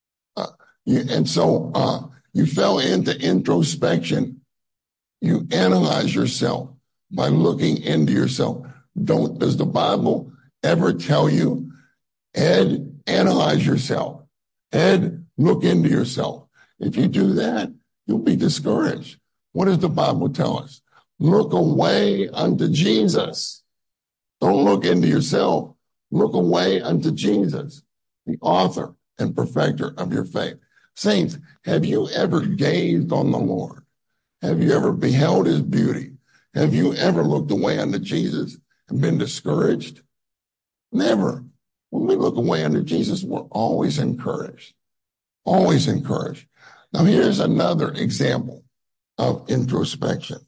You fell into introspection. You analyze yourself by looking into yourself. Does the Bible ever tell you, Ed, analyze yourself? Ed, look into yourself. If you do that, you'll be discouraged. What does the Bible tell us? Look away unto Jesus. Don't look into yourself. Look away unto Jesus, the author and perfecter of your faith. Saints, have you ever gazed on the Lord? Have you ever beheld his beauty? Have you ever looked away unto Jesus and been discouraged? Never. When we look away unto Jesus, we're always encouraged. Always encouraged. Now, here's another example of introspection.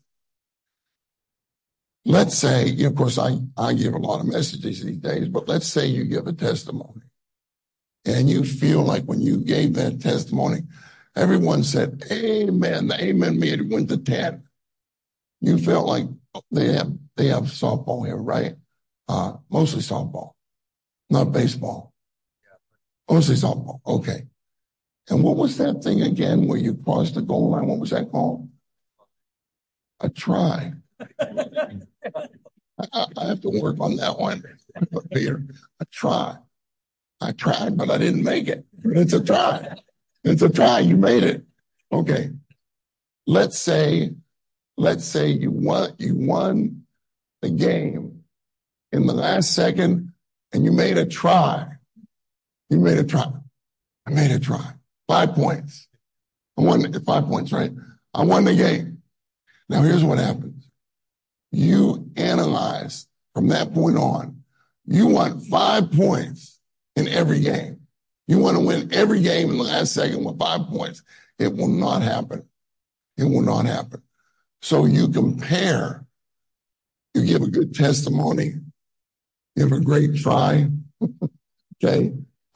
Let's say, of course, I give a lot of messages these days, but let's say you give a testimony and you feel like when you gave that testimony, everyone said, amen. The amen meter went to 10. You felt like they have softball here, right? Mostly softball, not baseball. Mostly softball. Okay. And what was that thing again where you crossed the goal line? What was that called? A try. I have to work on that one, Peter. A try. I tried, but I didn't make it. It's a try. It's a try. You made it. Okay. Let's say you won the game in the last second and you made a try. You made a try. I made a try. 5 points. I won 5 points, right? I won the game. Now here's what happens. You analyze from that point on. You want 5 points in every game. You want to win every game in the last second with 5 points. It will not happen. It will not happen. So you compare. You give a good testimony. You have a great try. Okay.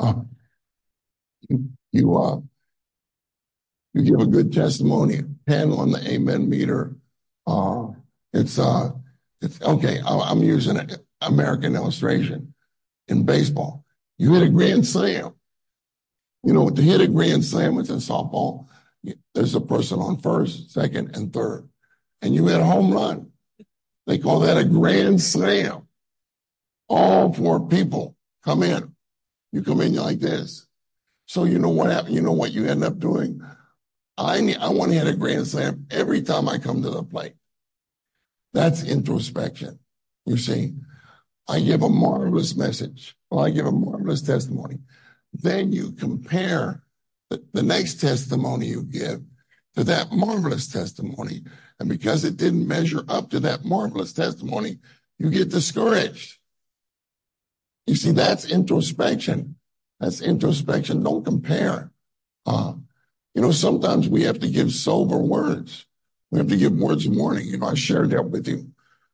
You give a good testimony. 10 on the amen meter. It's okay. I'm using an American illustration in baseball. You hit a grand slam. You know, to hit a grand slam, it's in softball. There's a person on first, second, and third. And you hit a home run. They call that a grand slam. All 4 people come in. You come in like this. So you know what happened? You know what you end up doing? I want to hit a grand slam every time I come to the plate. That's introspection. You see, I give a marvelous message. Well, I give a marvelous testimony. Then you compare the next testimony you give to that marvelous testimony. And because it didn't measure up to that marvelous testimony, you get discouraged. You see, that's introspection. That's introspection. Don't compare. Sometimes we have to give sober words. We have to give words of warning. I shared that with you.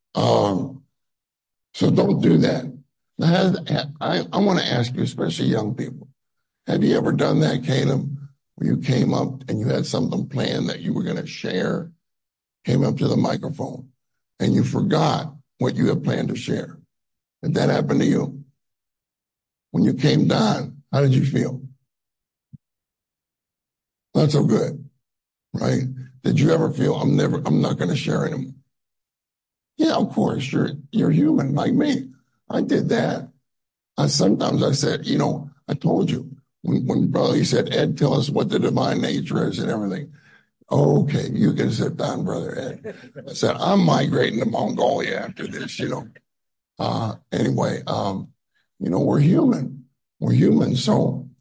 So don't do that. Now, I want to ask you, especially young people, have you ever done that, Caleb, where you came up and you had something planned that you were going to share, came up to the microphone, and you forgot what you had planned to share? Did that happen to you? When you came down, how did you feel? Not so good, right? Did you ever feel, I'm not going to share anymore? Yeah, of course, you're human like me. I did that. Sometimes I said, I told you, when brother, he said, Ed, tell us what the divine nature is and everything. Oh, okay, you can sit down, brother Ed. I said, I'm migrating to Mongolia after this, Anyway, we're human. We're human. So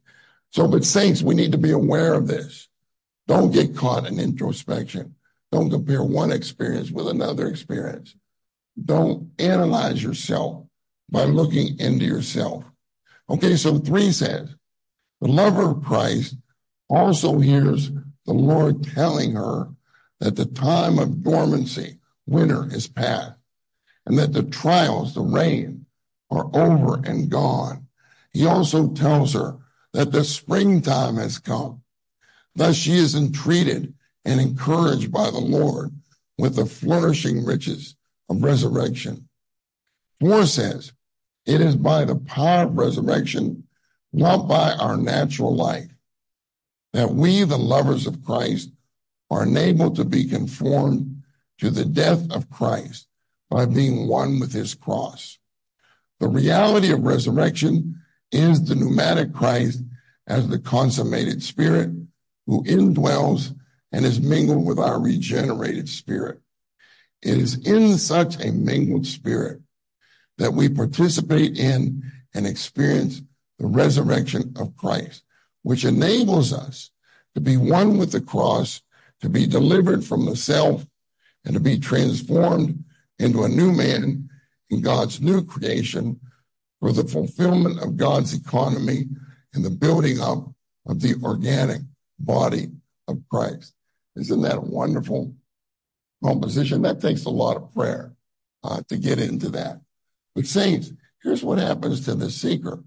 So, but saints, we need to be aware of this. Don't get caught in introspection. Don't compare one experience with another experience. Don't analyze yourself by looking into yourself. Okay, so 3 says, the lover of Christ also hears the Lord telling her that the time of dormancy, winter, is past, and that the trials, the rain, are over and gone. He also tells her that the springtime has come. Thus she is entreated and encouraged by the Lord with the flourishing riches of resurrection. 4 says, it is by the power of resurrection, not by our natural life, that we, the lovers of Christ, are enabled to be conformed to the death of Christ by being one with his cross. The reality of resurrection is the pneumatic Christ as the consummated spirit who indwells and is mingled with our regenerated spirit. It is in such a mingled spirit that we participate in and experience the resurrection of Christ, which enables us to be one with the cross, to be delivered from the self, and to be transformed into a new man in God's new creation for the fulfillment of God's economy and the building up of the organic body of Christ. Isn't that a wonderful composition? That takes a lot of prayer to get into that. But saints, here's what happens to the seeker.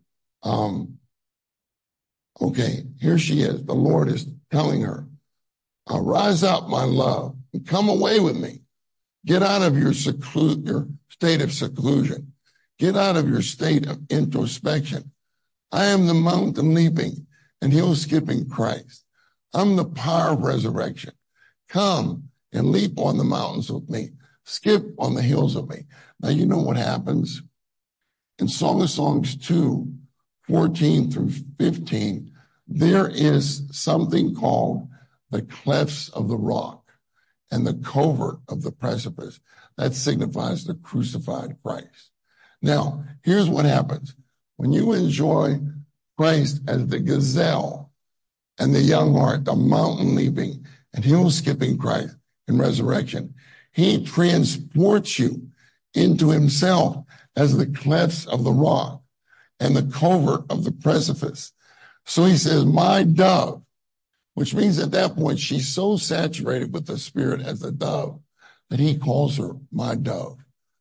Okay, here she is. The Lord is telling her, rise up, my love, and come away with me. Get out of your state of seclusion. Get out of your state of introspection. I am the mountain leaping and hill skipping Christ. I'm the power of resurrection. Come and leap on the mountains with me. Skip on the hills with me. Now, you know what happens? In Song of Songs 2, 14 through 15, there is something called the clefts of the rock and the covert of the precipice. That signifies the crucified Christ. Now, here's what happens. When you enjoy Christ as the gazelle and the young hart, the mountain leaping and hill skipping Christ in resurrection, he transports you into himself as the clefts of the rock and the covert of the precipice. So he says, my dove, which means at that point she's so saturated with the Spirit as a dove that he calls her my dove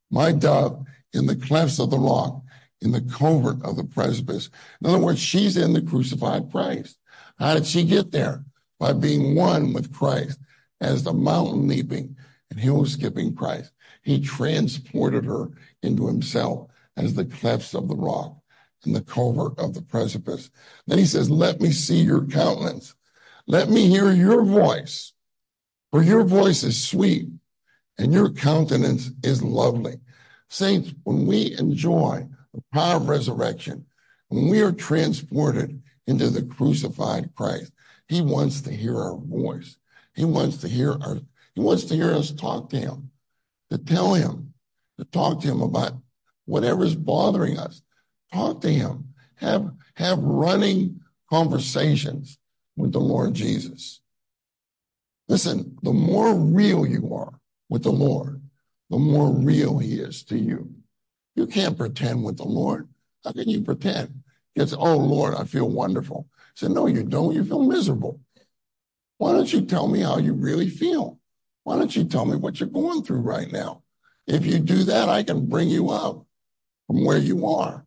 in the clefts of the rock, in the covert of the precipice. In other words, she's in the crucified Christ. How did she get there? By being one with Christ as the mountain leaping and hill skipping Christ. He transported her into himself as the clefts of the rock and the covert of the precipice. Then he says, let me see your countenance. Let me hear your voice, for your voice is sweet and your countenance is lovely. Saints, when we enjoy the power of resurrection, when we are transported into the crucified Christ, he wants to hear our voice. He wants to hear us talk to him, to tell him, to talk to him about whatever's bothering us. Talk to him. Have running conversations with the Lord Jesus. Listen, the more real you are with the Lord, the more real he is to you. You can't pretend with the Lord. How can you pretend? It's, oh, Lord, I feel wonderful. I said, no, you don't. You feel miserable. Why don't you tell me how you really feel? Why don't you tell me what you're going through right now? If you do that, I can bring you up from where you are.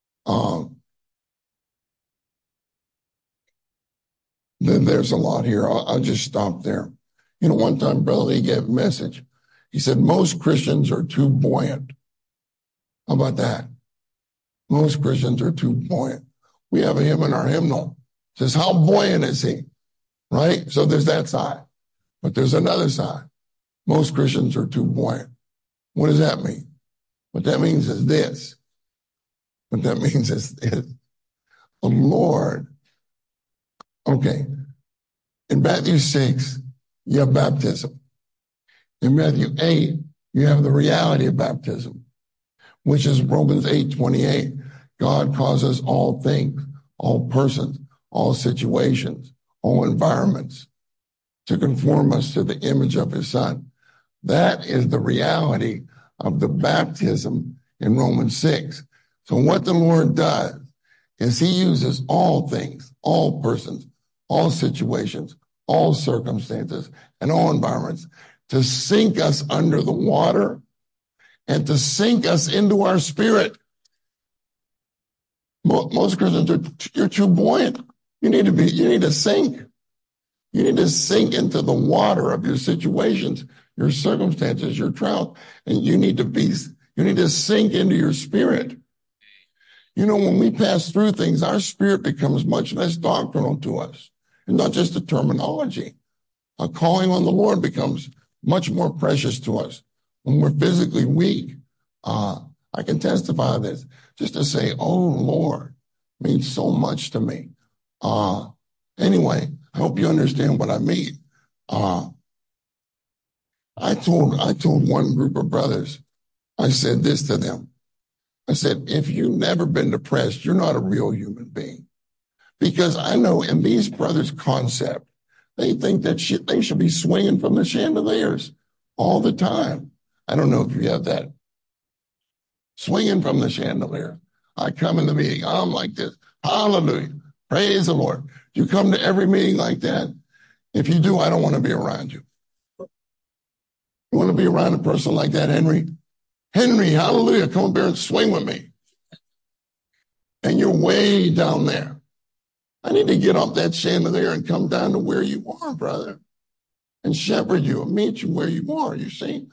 Then there's a lot here. I'll just stop there. You know, one time Brother Lee gave a message. He said, most Christians are too buoyant. How about that? Most Christians are too buoyant. We have a hymn in our hymnal. It says, how buoyant is he? Right? So there's that side. But there's another side. Most Christians are too buoyant. What does that mean? What that means is this. What that means is this. The Lord. Okay. In Matthew 6, you have baptism. In Matthew 8, you have the reality of baptism, which is Romans 8:28. God causes all things, all persons, all situations, all environments, to conform us to the image of his Son. That is the reality of the baptism in Romans 6. So what the Lord does is he uses all things, all persons, all situations, all circumstances, and all environments to sink us under the water and to sink us into our spirit. Most Christians you're too buoyant. You need to sink. You need to sink into the water of your situations, your circumstances, your trials, and you need to sink into your spirit. You know, when we pass through things, our spirit becomes much less doctrinal to us, and not just the terminology. A calling on the Lord becomes much more precious to us when we're physically weak. I can testify this. Just to say, "Oh Lord," means so much to me. Anyway, I hope you understand what I mean. I told one group of brothers, I said this to them. I said, if you've never been depressed, you're not a real human being. Because I know in these brothers' concept, they think that they should be swinging from the chandeliers all the time. I don't know if you have that. Swinging from the chandelier. I come in the meeting, I'm like this. Hallelujah. Praise the Lord. You come to every meeting like that? If you do, I don't want to be around you. You want to be around a person like that, Henry? Henry, hallelujah, come up here and swing with me. And you're way down there. I need to get off that chandelier and come down to where you are, brother, and shepherd you and meet you where you are, you see?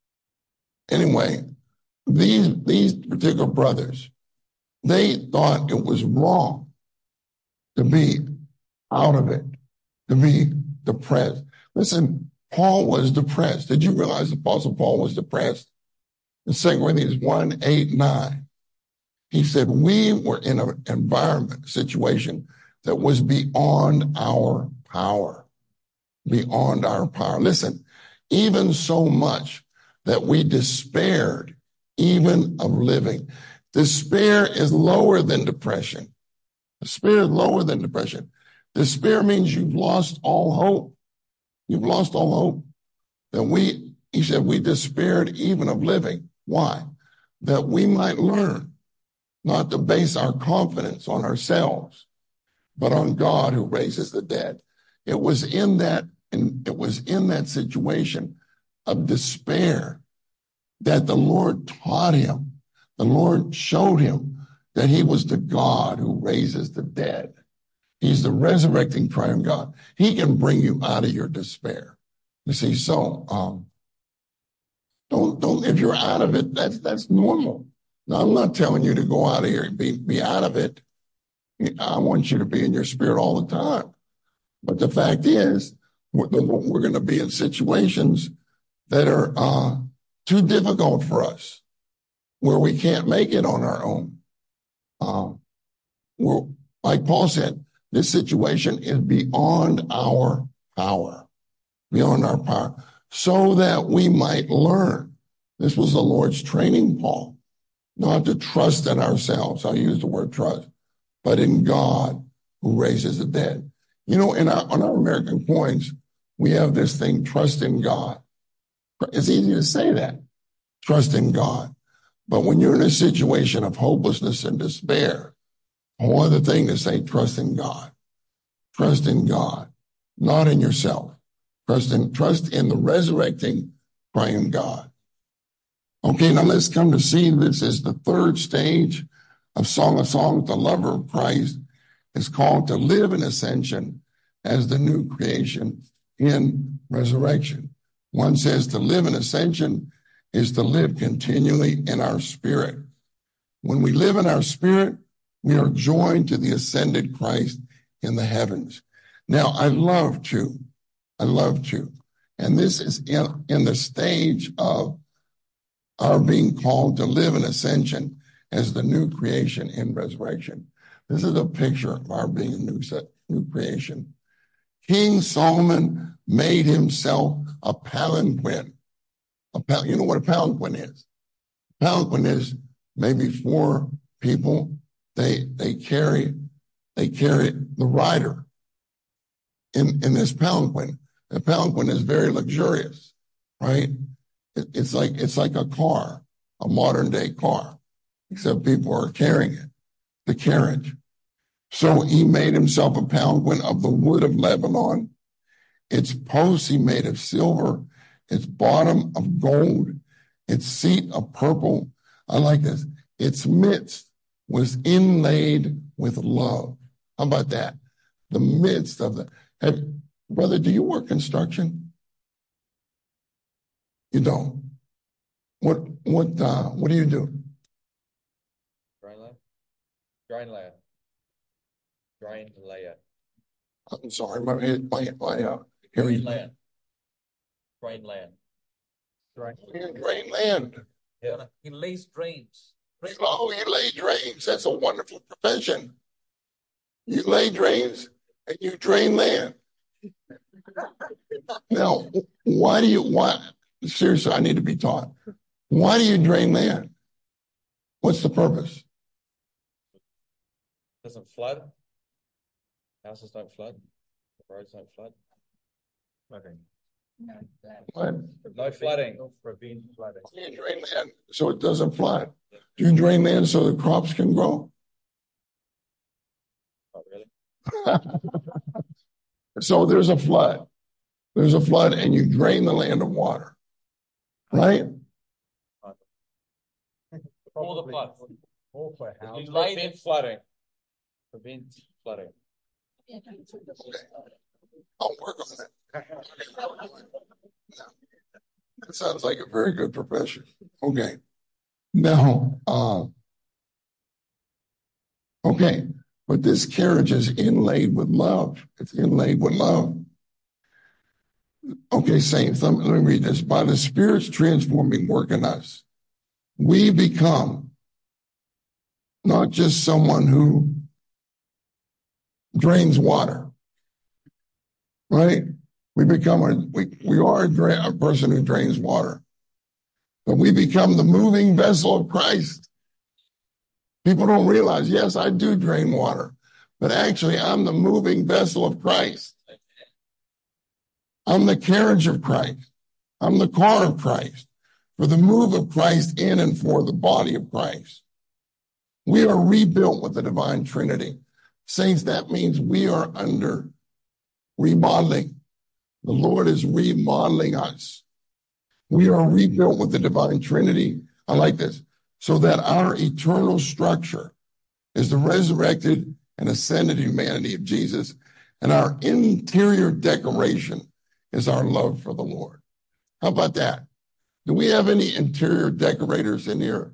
Anyway, these particular brothers, they thought it was wrong to be out of it, to be depressed. Listen, Paul was depressed. Did you realize the Apostle Paul was depressed? In 2 Corinthians 1, 8, 9, he said, we were in an environment, situation that was beyond our power. Beyond our power. Listen, even so much that we despaired even of living. Despair is lower than depression. Despair is lower than depression. Despair means you've lost all hope. You've lost all hope. He said, we despaired even of living. Why? That we might learn not to base our confidence on ourselves, but on God who raises the dead. It was in that situation of despair that the Lord taught him. The Lord showed him that he was the God who raises the dead. He's the resurrecting triune God. He can bring you out of your despair. You see, so don't if you're out of it, that's normal. Now, I'm not telling you to go out of here and be out of it. I want you to be in your spirit all the time. But the fact is, we're going to be in situations that are too difficult for us, where we can't make it on our own. Like Paul said, this situation is beyond our power, so that we might learn. This was the Lord's training Paul, not to trust in ourselves. I use the word trust, but in God who raises the dead. You know, on our American coins, we have this thing, trust in God. It's easy to say that, trust in God. But when you're in a situation of hopelessness and despair, one other thing to say, trust in God. Trust in God, not in yourself. Trust in the resurrecting triune God. Okay, now let's come to see this is the third stage of Song of Songs. The lover of Christ is called to live in ascension as the new creation in resurrection. One says to live in ascension is to live continually in our spirit. When we live in our spirit, we are joined to the ascended Christ in the heavens. Now, I love to, and this is in the stage of our being called to live in ascension as the new creation in resurrection. This is a picture of our being a new creation. King Solomon made himself a palanquin. You know what a palanquin is? Palanquin is maybe 4 people. They carry they carry the rider in this palanquin. The palanquin is very luxurious, right? It's like a car, a modern day car, except people are carrying it, the carriage. So he made himself a palanquin of the wood of Lebanon. Its posts he made of silver, its bottom of gold, its seat of purple. I like this. Its midst was inlaid with love. How about that? The midst of the... Brother, do you work construction? You don't. What do you do? Drying layer. I'm sorry, my hearing. Drain land. Drain land. Yeah. He lays drains. Oh, you lay drains. That's a wonderful profession. You lay drains and you drain land. Now, seriously, I need to be taught. Why do you drain land? What's the purpose? Doesn't flood. Houses don't flood. The roads don't flood. Flooding. What? No flooding. Prevent flooding. You drain land so it doesn't flood. Do you drain land so the crops can grow? Not really. So there's a flood. There's a flood and you drain the land of water. Right? All the flood. You Prevent flooding. Prevent flooding. I'll work on that. That sounds like a very good profession. Okay. Now, okay. But this carriage is inlaid with love. It's inlaid with love. Okay, saints, let me read this. By the Spirit's transforming work in us, we become not just someone who drains water, right? We become we are a person who drains water, but we become the moving vessel of Christ. People don't realize, yes, I do drain water, but actually I'm the moving vessel of Christ. I'm the carriage of Christ. I'm the car of Christ for the move of Christ in and for the body of Christ. We are rebuilt with the divine Trinity. Saints, that means we are under remodeling. The Lord is remodeling us. We are rebuilt with the divine Trinity. I like this. So that our eternal structure is the resurrected and ascended humanity of Jesus, and our interior decoration is our love for the Lord. How about that? Do we have any interior decorators in here?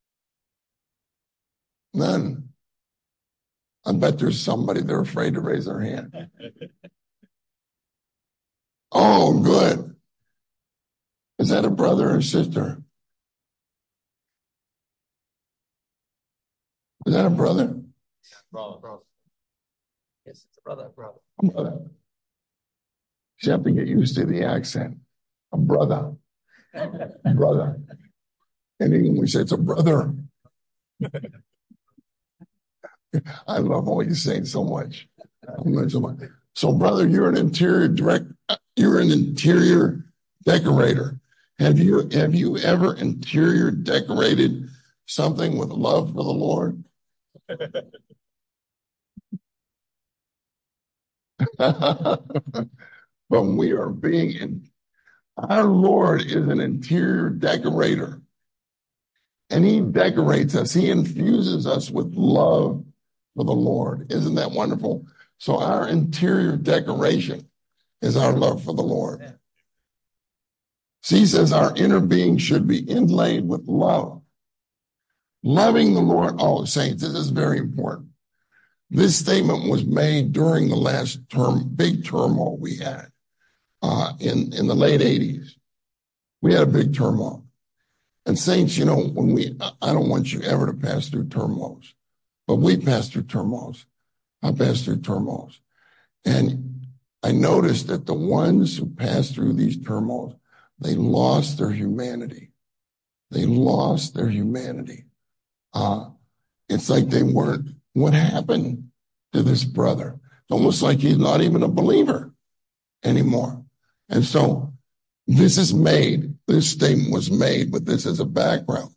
None. I bet there's somebody, they're afraid to raise their hand. Oh, good. Is that a brother or sister? Is that a brother? Brother. Yes, it's a brother. A brother. You have to get used to the accent. A brother. A brother. In English, it's a brother. I love all you say so much. So, brother, you're an interior decorator. Have you ever interior decorated something with love for the Lord? But we are our Lord is an interior decorator. And he decorates us. He infuses us with love for the Lord. Isn't that wonderful? So our interior decoration is our love for the Lord. Yeah. So he says our inner being should be inlaid with love. Loving the Lord. Oh, saints, this is very important. This statement was made during the last big turmoil we had in the late 80s. We had a big turmoil. And saints, I don't want you ever to pass through turmoils, but we passed through turmoils. I passed through turmoils. And I noticed that the ones who passed through these turmoils, they lost their humanity. They lost their humanity. It's like they weren't. What happened? to this brother. It's almost like he's not even a believer anymore. And so this statement was made with this as a background.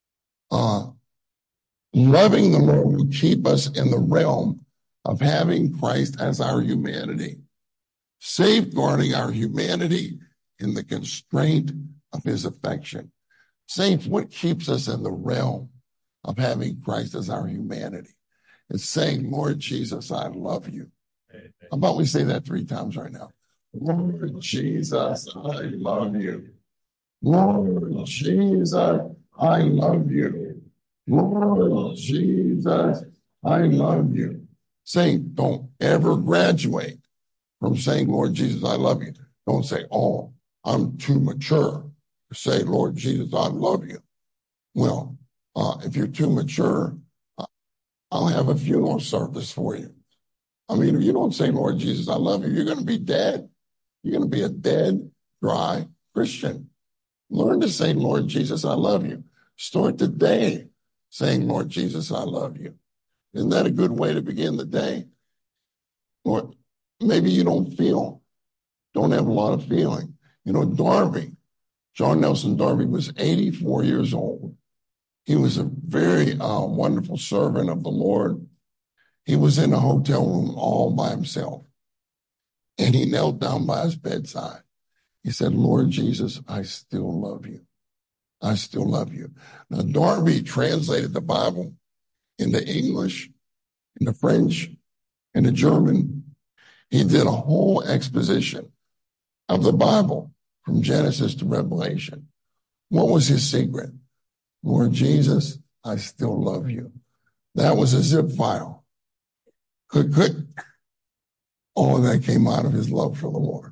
Loving the Lord will keep us in the realm of having Christ as our humanity, safeguarding our humanity in the constraint of his affection. Saints, what keeps us in the realm of having Christ as our humanity? It's saying, Lord Jesus, I love you. How about we say that 3 times right now? Lord Jesus, I love you. Lord Jesus, I love you. Lord Jesus, I love you. Saint, don't ever graduate from saying, Lord Jesus, I love you. Don't say, oh, I'm too mature to say, Lord Jesus, I love you. Well, if you're too mature, I'll have a funeral service for you. I mean, if you don't say, Lord Jesus, I love you, you're going to be dead. You're going to be a dead, dry Christian. Learn to say, Lord Jesus, I love you. Start the day saying, Lord Jesus, I love you. Isn't that a good way to begin the day? Or maybe you don't have a lot of feeling. You know, John Nelson Darby was 84 years old. He was a very wonderful servant of the Lord. He was in a hotel room all by himself. And he knelt down by his bedside. He said, Lord Jesus, I still love you. I still love you. Now, Darby translated the Bible into English, into French, into German. He did a whole exposition of the Bible from Genesis to Revelation. What was his secret? Lord Jesus, I still love you. That was a zip file. Click. All of that came out of his love for the Lord.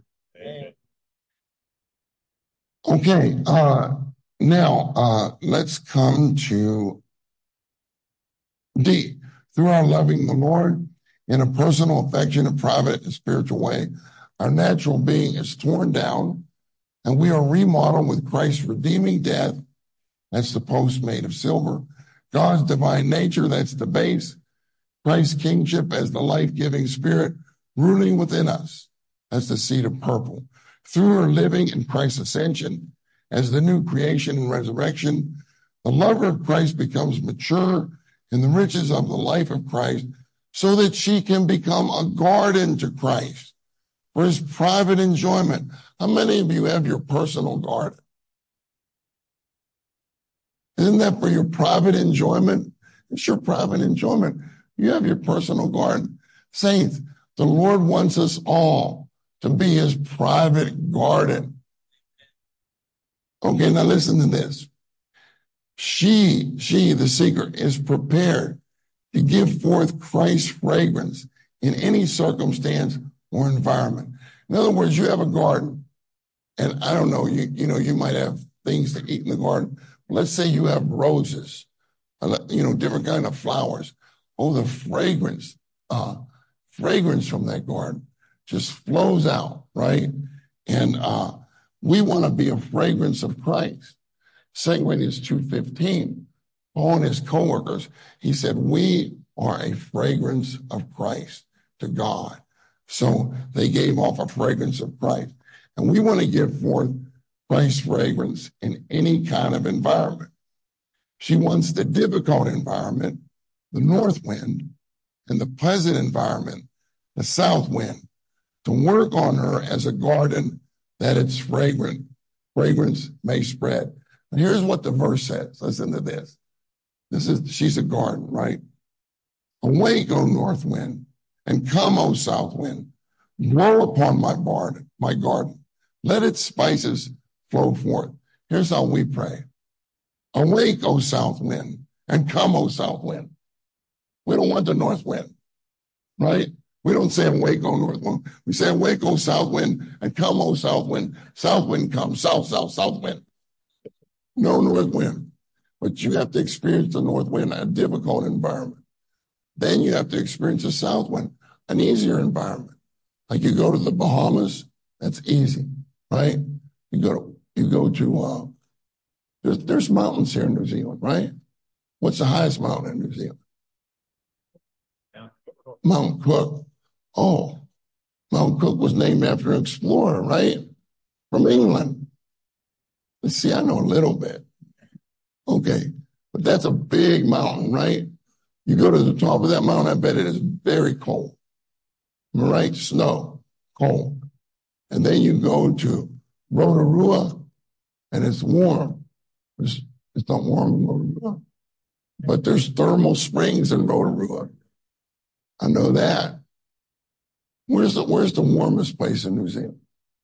Okay, now let's come to D. Through our loving the Lord in a personal, affectionate, private, and spiritual way, our natural being is torn down, and we are remodeled with Christ's redeeming death. That's the post made of silver. God's divine nature, that's the base. Christ's kingship as the life-giving spirit ruling within us. That's the seed of purple. Through our living in Christ's ascension as the new creation and resurrection, the lover of Christ becomes mature in the riches of the life of Christ so that she can become a garden to Christ for his private enjoyment. How many of you have your personal garden? Isn't that for your private enjoyment? It's your private enjoyment. You have your personal garden. Saints, the Lord wants us all to be his private garden. Okay, now listen to this. She, the seeker, is prepared to give forth Christ's fragrance in any circumstance or environment. In other words, you have a garden, and I don't know, you might have things to eat in the garden. Let's say you have roses, different kind of flowers. Oh, the fragrance from that garden just flows out, right? And we want to be a fragrance of Christ. 2 Corinthians 2:15, Paul and his co-workers, he said, we are a fragrance of Christ to God. So they gave off a fragrance of Christ. And we want to give forth Christ's fragrance in any kind of environment. She wants the difficult environment, the north wind, and the pleasant environment, the south wind, to work on her as a garden that its fragrance may spread. And here's what the verse says. Listen to this. She's a garden, right? Awake, O north wind, and come, O south wind. Blow upon my garden. Let its spices flow forth. Here's how we pray. Awake, O south wind, and come, O south wind. We don't want the north wind, right? We don't say awake, O north wind. We say awake, O south wind, and come, O south wind. South wind comes, south wind. No north wind. But you have to experience the north wind, a difficult environment. Then you have to experience the south wind, an easier environment. Like you go to the Bahamas, that's easy, right? You go to there's mountains here in New Zealand, right? What's the highest mountain in New Zealand? Mount Cook. Oh, Mount Cook was named after an explorer, right? From England. Let's see, I know a little bit. Okay, but that's a big mountain, right? You go to the top of that mountain, I bet it is very cold. Am I right? Snow, cold. And then you go to Rotorua, and it's warm. It's not warm in Rotorua, but there's thermal springs in Rotorua. I know that. Where's the warmest place in New Zealand?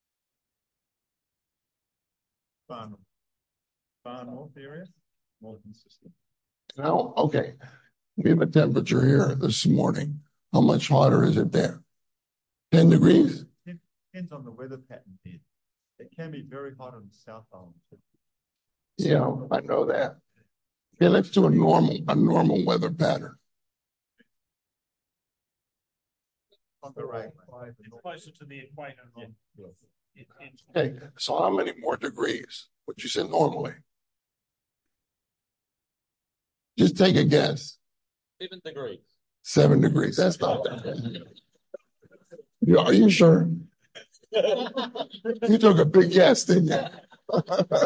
Far north area, more consistent. Now, okay, we have a temperature here this morning. How much hotter is it there? 10 degrees? It depends on the weather pattern here. It can be very hot on the South Island. Yeah, I know that. Okay, let's do a normal weather pattern. On the right. It's closer to the equator. Okay, so how many more degrees would you say normally? Just take a guess. 7 degrees. 7 degrees. That's not that bad. Are you sure? You took a big guess, didn't you?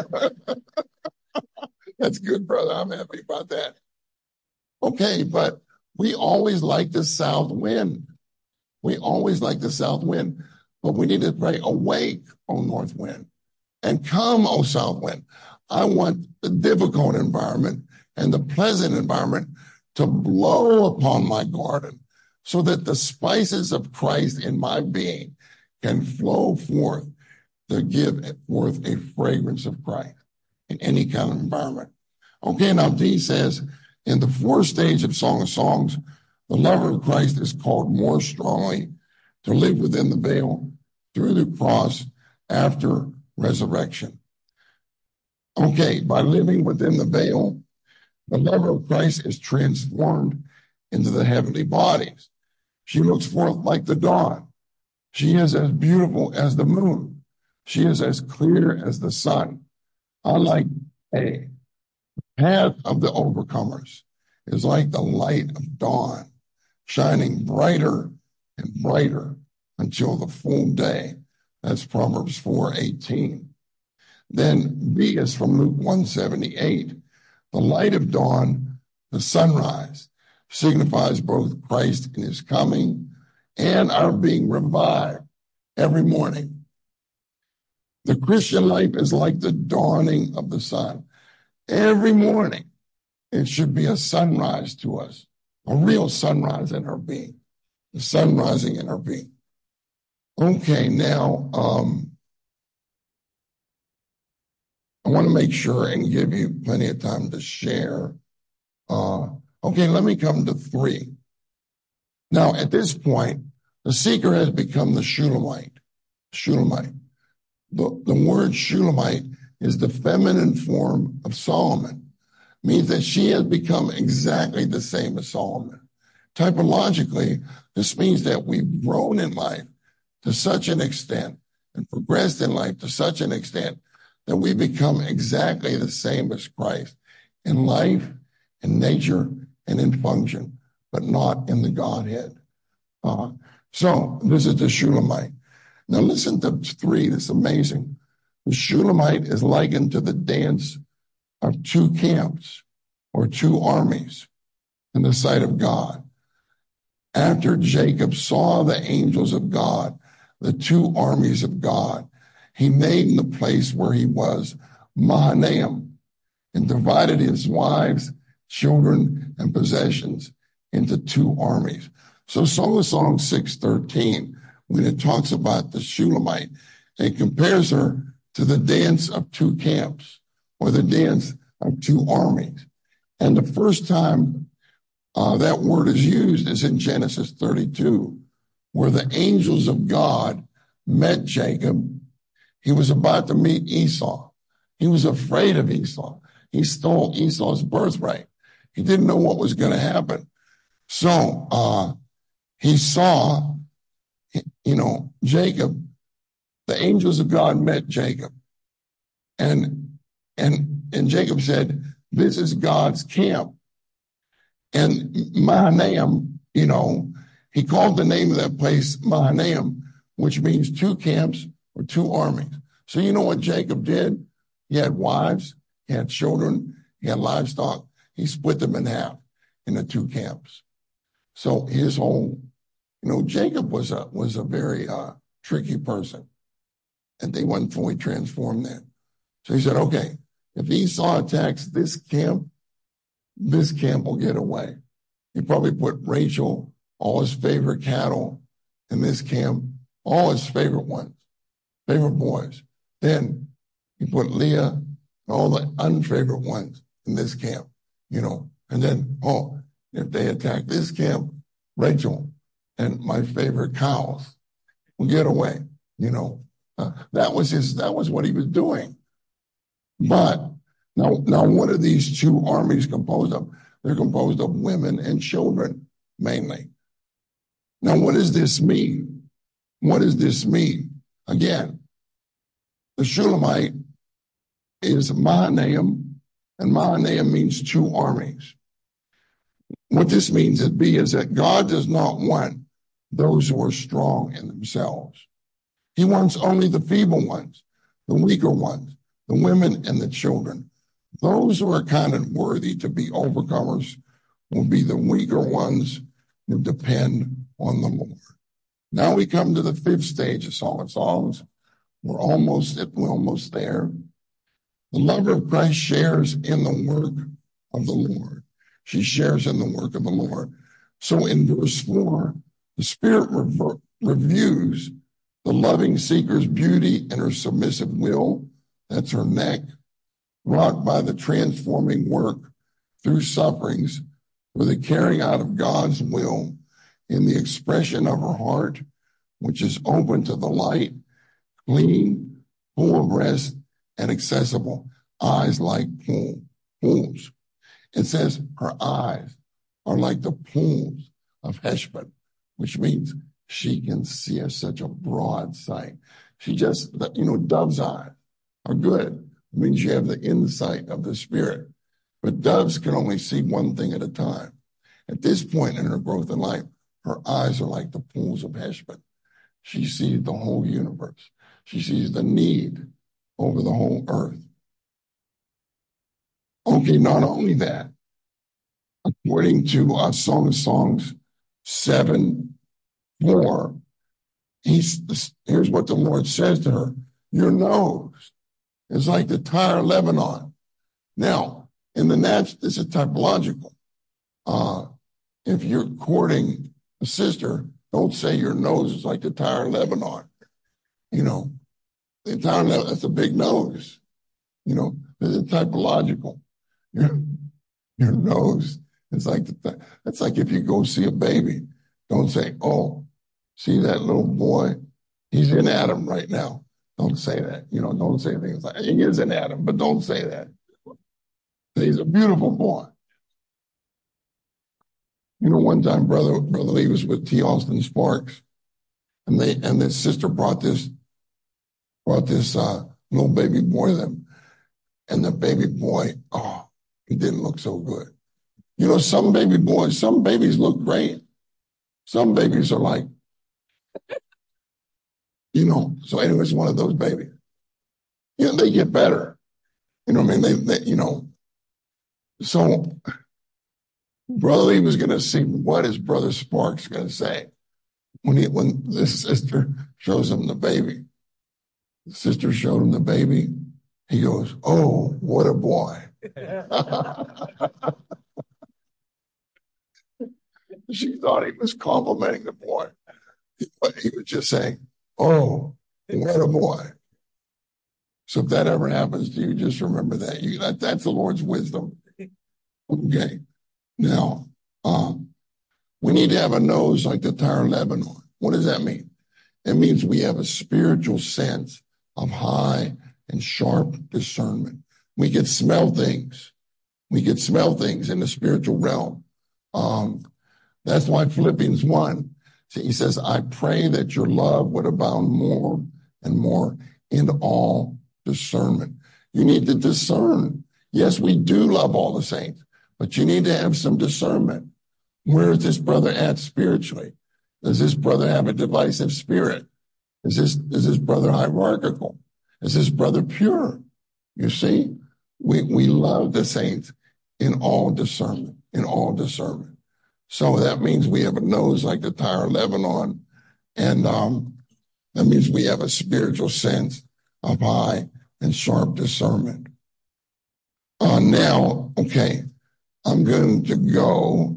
That's good, brother. I'm happy about that. Okay, but we always like the south wind. We always like the south wind, but we need to pray, awake, O north wind, and come, O south wind. I want the difficult environment and the pleasant environment to blow upon my garden so that the spices of Christ in my being can flow forth to give forth a fragrance of Christ in any kind of environment. Okay, now D says, in the fourth stage of Song of Songs, the lover of Christ is called more strongly to live within the veil through the cross after resurrection. Okay, by living within the veil, the lover of Christ is transformed into the heavenly bodies. She looks forth like the dawn. She is as beautiful as the moon. She is as clear as the sun. Unlike A, the path of the overcomers is like the light of dawn, shining brighter and brighter until the full day. That's Proverbs 4:18. Then B is from Luke 1:78. The light of dawn, the sunrise, signifies both Christ in his coming and our being revived every morning. The Christian life is like the dawning of the sun. Every morning, it should be a sunrise to us, a real sunrise in our being, the sun rising in our being. Okay, now, I want to make sure and give you plenty of time to share. Okay, let me come to 3. Now, at this point, the seeker has become the Shulamite. Shulamite. The word Shulamite is the feminine form of Solomon. Means that she has become exactly the same as Solomon. Typologically, this means that we've grown in life to such an extent and progressed in life to such an extent that we become exactly the same as Christ in life, in nature, and in function, but not in the Godhead. So this is the Shulamite. Now listen to 3. This is amazing. The Shulamite is likened to the dance of 2 camps or 2 armies in the sight of God. After Jacob saw the angels of God, the 2 armies of God, he named the place where he was Mahanaim and divided his wives, children, and possessions into 2 armies. So Song of Songs 6:13, when it talks about the Shulamite, it compares her to the dance of 2 camps or the dance of 2 armies. And the first time that word is used is in Genesis 32, where the angels of God met Jacob. He was about to meet Esau. He was afraid of Esau. He stole Esau's birthright. He didn't know what was going to happen. So he saw, Jacob. The angels of God met Jacob. And Jacob said, this is God's camp. And Mahanaim, He called the name of that place Mahanaim, which means two camps or two armies. So you know what Jacob did? He had wives, he had children, he had livestock. He split them in half in the two camps. So his whole, Jacob was a very tricky person, and they wasn't fully transformed then. So he said, okay, if Esau attacks this camp will get away. He probably put Rachel, all his favorite cattle in this camp, all his favorite ones, favorite boys. Then he put Leah, all the unfavorite ones in this camp, and then, if they attack this camp, Rachel and my favorite cows will get away, that was what he was doing. But now what are these two armies composed of? They're composed of women and children, mainly. Now, what does this mean? What does this mean? Again, the Shulamite is Mahanaim, and Mahanaim means two armies. What this means is that God does not want those who are strong in themselves. He wants only the feeble ones, the weaker ones, the women and the children. Those who are counted worthy to be overcomers will be the weaker ones who depend on the Lord. Now we come to the fifth stage of Song of Songs. We're almost there. The lover of Christ shares in the work of the Lord. She shares in the work of the Lord. So in verse 4, the Spirit reviews the loving seeker's beauty and her submissive will. That's her neck, wrought by the transforming work through sufferings for the carrying out of God's will in the expression of her heart, which is open to the light, clean, full of rest, and accessible, eyes like pools. It says her eyes are like the pools of Heshbon, which means she can see at such a broad sight. She just, dove's eyes are good. It means you have the insight of the Spirit. But doves can only see one thing at a time. At this point in her growth in life, her eyes are like the pools of Heshbon. She sees the whole universe. She sees the need over the whole earth. Okay, not only that, according to Song of Songs 7:4, here's what the Lord says to her: your nose is like the Tyre of Lebanon. Now, in the natural, this is typological. If you're courting a sister, don't say your nose is like the Tyre of Lebanon. The Tyre of Lebanon, that's a big nose. This is typological. Your nose is like that's like if you go see a baby, don't say, oh, see that little boy? He's in Adam right now. Don't say that. Don't say things like, he is in Adam, but don't say that. He's a beautiful boy. One time, Brother Lee was with T. Austin Sparks, and his sister brought this little baby boy to them, and the baby boy, he didn't look so good. Some babies look great. Some babies are like, so anyways, one of those babies. They get better. So Brother Lee was going to see what his brother Sparks going to say when this sister shows him the baby. The sister showed him the baby. He goes, oh, what a boy. She thought he was complimenting the boy. But he was just saying, oh, what a boy. So if that ever happens to you, just remember that. That's the Lord's wisdom. Okay. Now, we need to have a nose like the Tyre of Lebanon. What does that mean? It means we have a spiritual sense of high and sharp discernment. We can smell things. We can smell things in the spiritual realm. That's why Philippians 1, he says, I pray that your love would abound more and more in all discernment. You need to discern. Yes, we do love all the saints, but you need to have some discernment. Where is this brother at spiritually? Does this brother have a divisive spirit? Is this brother hierarchical? Is this brother pure? You see, we love the saints in all discernment, So that means we have a nose like the Tower of Lebanon, and that means we have a spiritual sense of high and sharp discernment. Now, okay, I'm going to go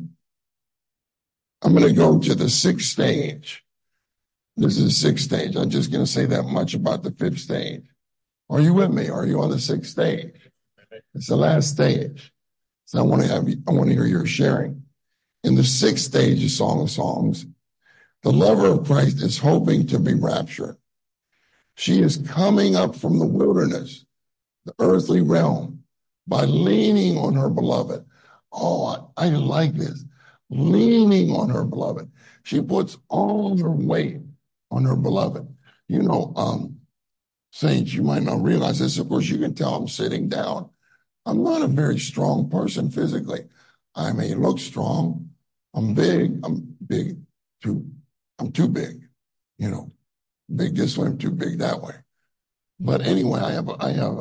to the sixth stage. This is the sixth stage. I'm just going to say that much about the fifth stage. Are you with me? Are you on the sixth stage? It's the last stage. So I want to hear your sharing. In the sixth stage of Song of Songs, the lover of Christ is hoping to be raptured. She is coming up from the wilderness, the earthly realm, by leaning on her beloved. Oh, I like this. Leaning on her beloved. She puts all her weight on her beloved. You know, saints, you might not realize this. Of course, you can tell I'm sitting down. I'm not a very strong person physically. I may look strong. I'm big. I'm too big. You know, big this way, I'm too big that way. But anyway, I have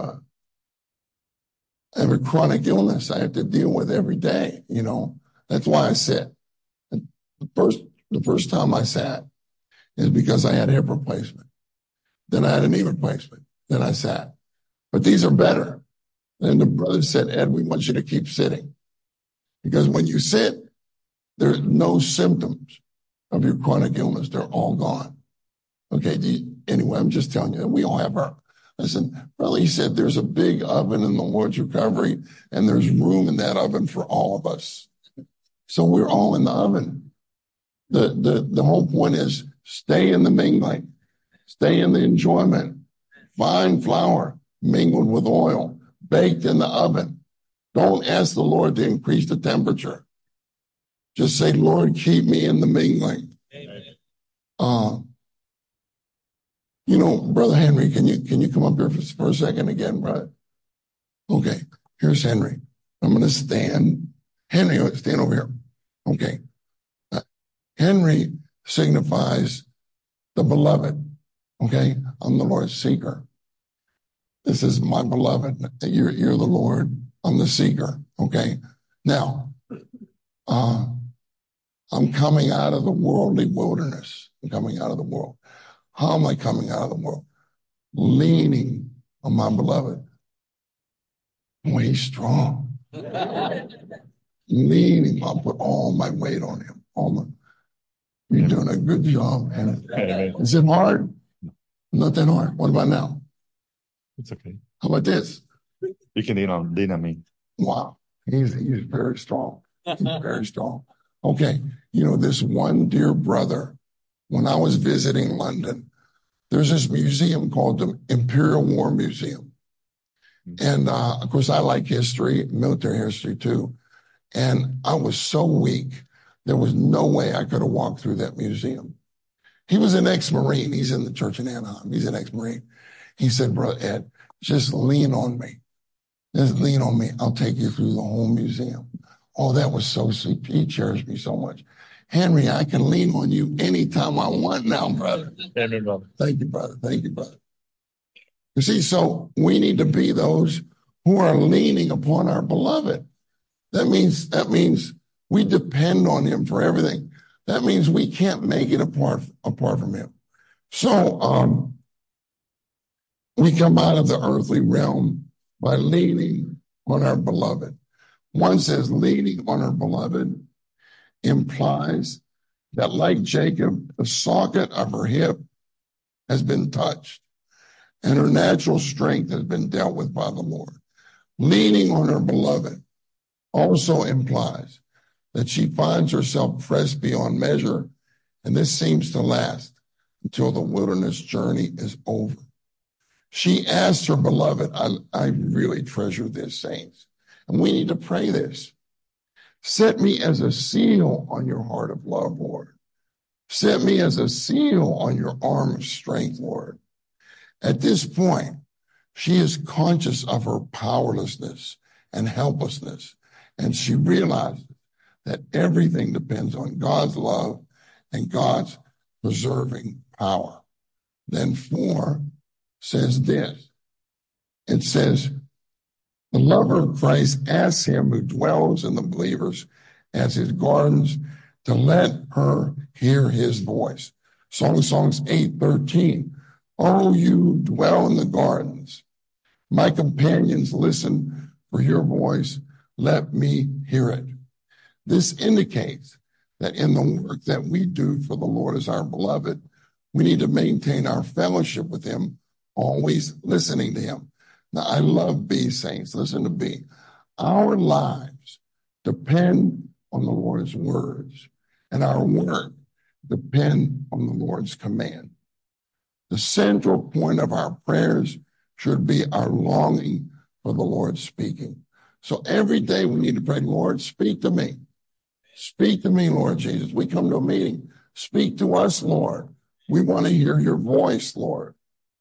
a chronic illness I have to deal with every day. You know, that's why I sit. The first time I sat is because I had a hip replacement. Then I had a knee replacement. Then I sat. But these are better. And the brother said, Ed, we want you to keep sitting. Because when you sit, there's no symptoms of your chronic illness. They're all gone. Okay, anyway, I'm just telling you, we all have our, listen, brother, he said there's a big oven in the Lord's recovery, and there's room in that oven for all of us. So we're all in the oven. The whole point is stay in the mingling, stay in the enjoyment. Fine flour mingled with oil, baked in the oven. Don't ask the Lord to increase the temperature. Just say, Lord, keep me in the mingling. Amen. You know, Brother Henry, can you come up here for a second again, brother? Okay, here's Henry. I'm going to stand. Henry, stand over here. Okay. Henry signifies the beloved. Okay, I'm the Lord's seeker. This is my beloved. You're the Lord. I'm the seeker. Okay. Now, I'm coming out of the worldly wilderness. I'm coming out of the world. How am I coming out of the world? Leaning on my beloved. Boy, he's strong. Leaning. I'll put all my weight on him. You're doing a good job. Is it hard? Not that hard. What about now? It's okay. How about this? You can lean on me. Wow. He's very strong. He's very strong. Okay. You know, this one dear brother, when I was visiting London, there's this museum called the Imperial War Museum. And, of course, I like history, military history too. And I was so weak. There was no way I could have walked through that museum. He was an ex-Marine. He's in the church in Anaheim. He's an ex-Marine. He said, Brother Ed, just lean on me. Just lean on me. I'll take you through the whole museum. Oh, that was so sweet. He cherished me so much. Henry, I can lean on you anytime I want now, brother. Amen, brother. Thank you, brother. Thank you, brother. You see, so we need to be those who are leaning upon our beloved. That means we depend on him for everything. That means we can't make it apart from him. So we come out of the earthly realm by leaning on our beloved. One says leaning on our beloved implies that, like Jacob, the socket of her hip has been touched and her natural strength has been dealt with by the Lord. Leaning on her beloved also implies that she finds herself pressed beyond measure, and this seems to last until the wilderness journey is over. She asked her beloved, I really treasure this, saints, and we need to pray this. Set me as a seal on your heart of love, Lord. Set me as a seal on your arm of strength, Lord. At this point, she is conscious of her powerlessness and helplessness, and she realizes that everything depends on God's love and God's preserving power. Then 4 says this. It says, the lover of Christ asks him who dwells in the believers as his gardens to let her hear his voice. Song of Songs 8:13. Oh, you dwell in the gardens. My companions listen for your voice. Let me hear it. This indicates that in the work that we do for the Lord as our beloved, we need to maintain our fellowship with him, always listening to him. Now, I love B, saints. Listen to B. Our lives depend on the Lord's words, and our work depend on the Lord's command. The central point of our prayers should be our longing for the Lord speaking. So every day we need to pray, Lord, speak to me. Speak to me, Lord Jesus. We come to a meeting. Speak to us, Lord. We want to hear your voice, Lord.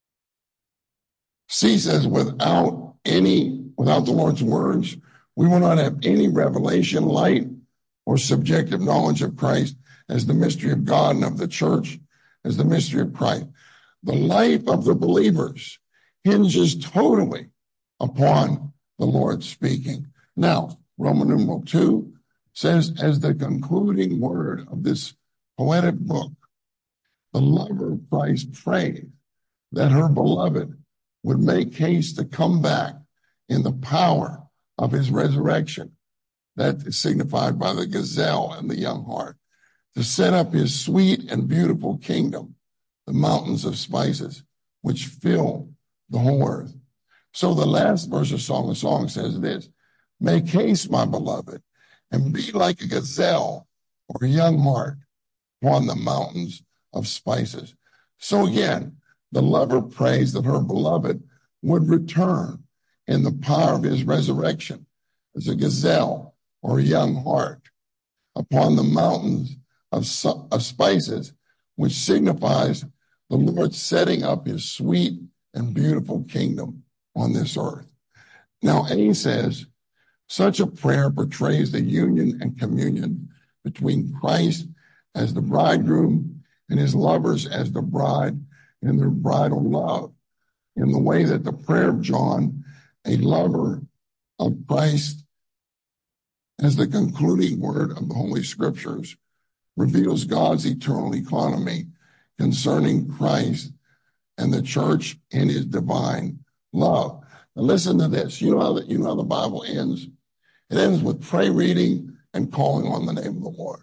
C says, without the Lord's words, we will not have any revelation, light, or subjective knowledge of Christ as the mystery of God and of the church as the mystery of Christ. The life of the believers hinges totally upon the Lord speaking. Now, Roman numeral 2 says, as the concluding word of this poetic book, the lover of Christ prayed that her beloved would make haste to come back in the power of his resurrection. That is signified by the gazelle and the young hart, to set up his sweet and beautiful kingdom, the mountains of spices, which fill the whole earth. So the last verse of Song of Songs says this, make haste, my beloved, and be like a gazelle or a young hart upon the mountains of spices. So again, the lover prays that her beloved would return in the power of his resurrection as a gazelle or a young hart upon the mountains of spices, which signifies the Lord setting up his sweet and beautiful kingdom on this earth. Now, A says, such a prayer portrays the union and communion between Christ as the bridegroom and his lovers as the bride in their bridal love, in the way that the prayer of John, a lover of Christ, as the concluding word of the Holy Scriptures, reveals God's eternal economy concerning Christ and the church in his divine love. Now listen to this. You know how the Bible ends? It ends with pray, reading, and calling on the name of the Lord.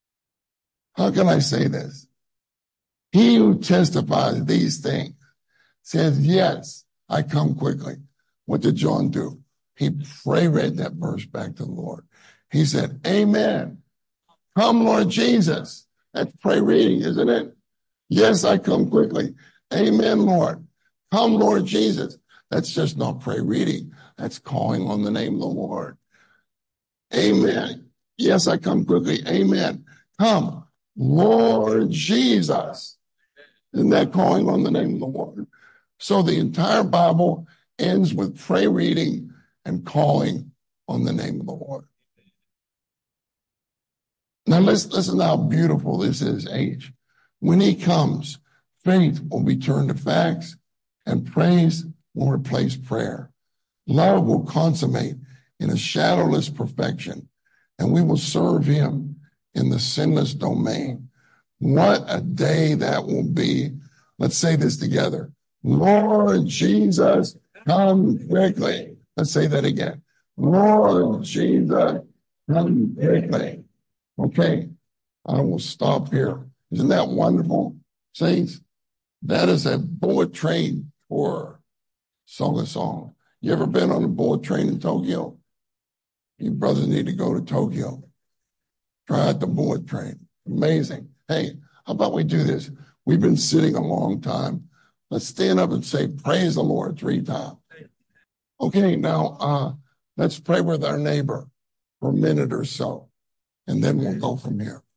How can I say this? He who testifies these things says, yes, I come quickly. What did John do? He read that verse back to the Lord. He said, amen. Come, Lord Jesus. That's pray reading, isn't it? Yes, I come quickly. Amen, Lord. Come, Lord Jesus. That's just not pray reading. That's calling on the name of the Lord. Amen. Yes, I come quickly. Amen. Come, Lord Jesus. Isn't that calling on the name of the Lord? So the entire Bible ends with pray reading and calling on the name of the Lord. Now listen to how beautiful this is, H. When he comes, faith will be turned to facts and praise will replace prayer. Love will consummate in a shadowless perfection, and we will serve him in the sinless domain. What a day that will be. Let's say this together. Lord Jesus, come quickly. Let's say that again. Lord Jesus, come quickly. Okay, I will stop here. Isn't that wonderful, saints? That is a bullet train tour, Song of Songs. You ever been on a bullet train in Tokyo? You brothers need to go to Tokyo. Try out the bullet train. Amazing. Hey, how about we do this? We've been sitting a long time. Let's stand up and say, praise the Lord 3 times. Okay, now let's pray with our neighbor for a minute or so, and then we'll go from here.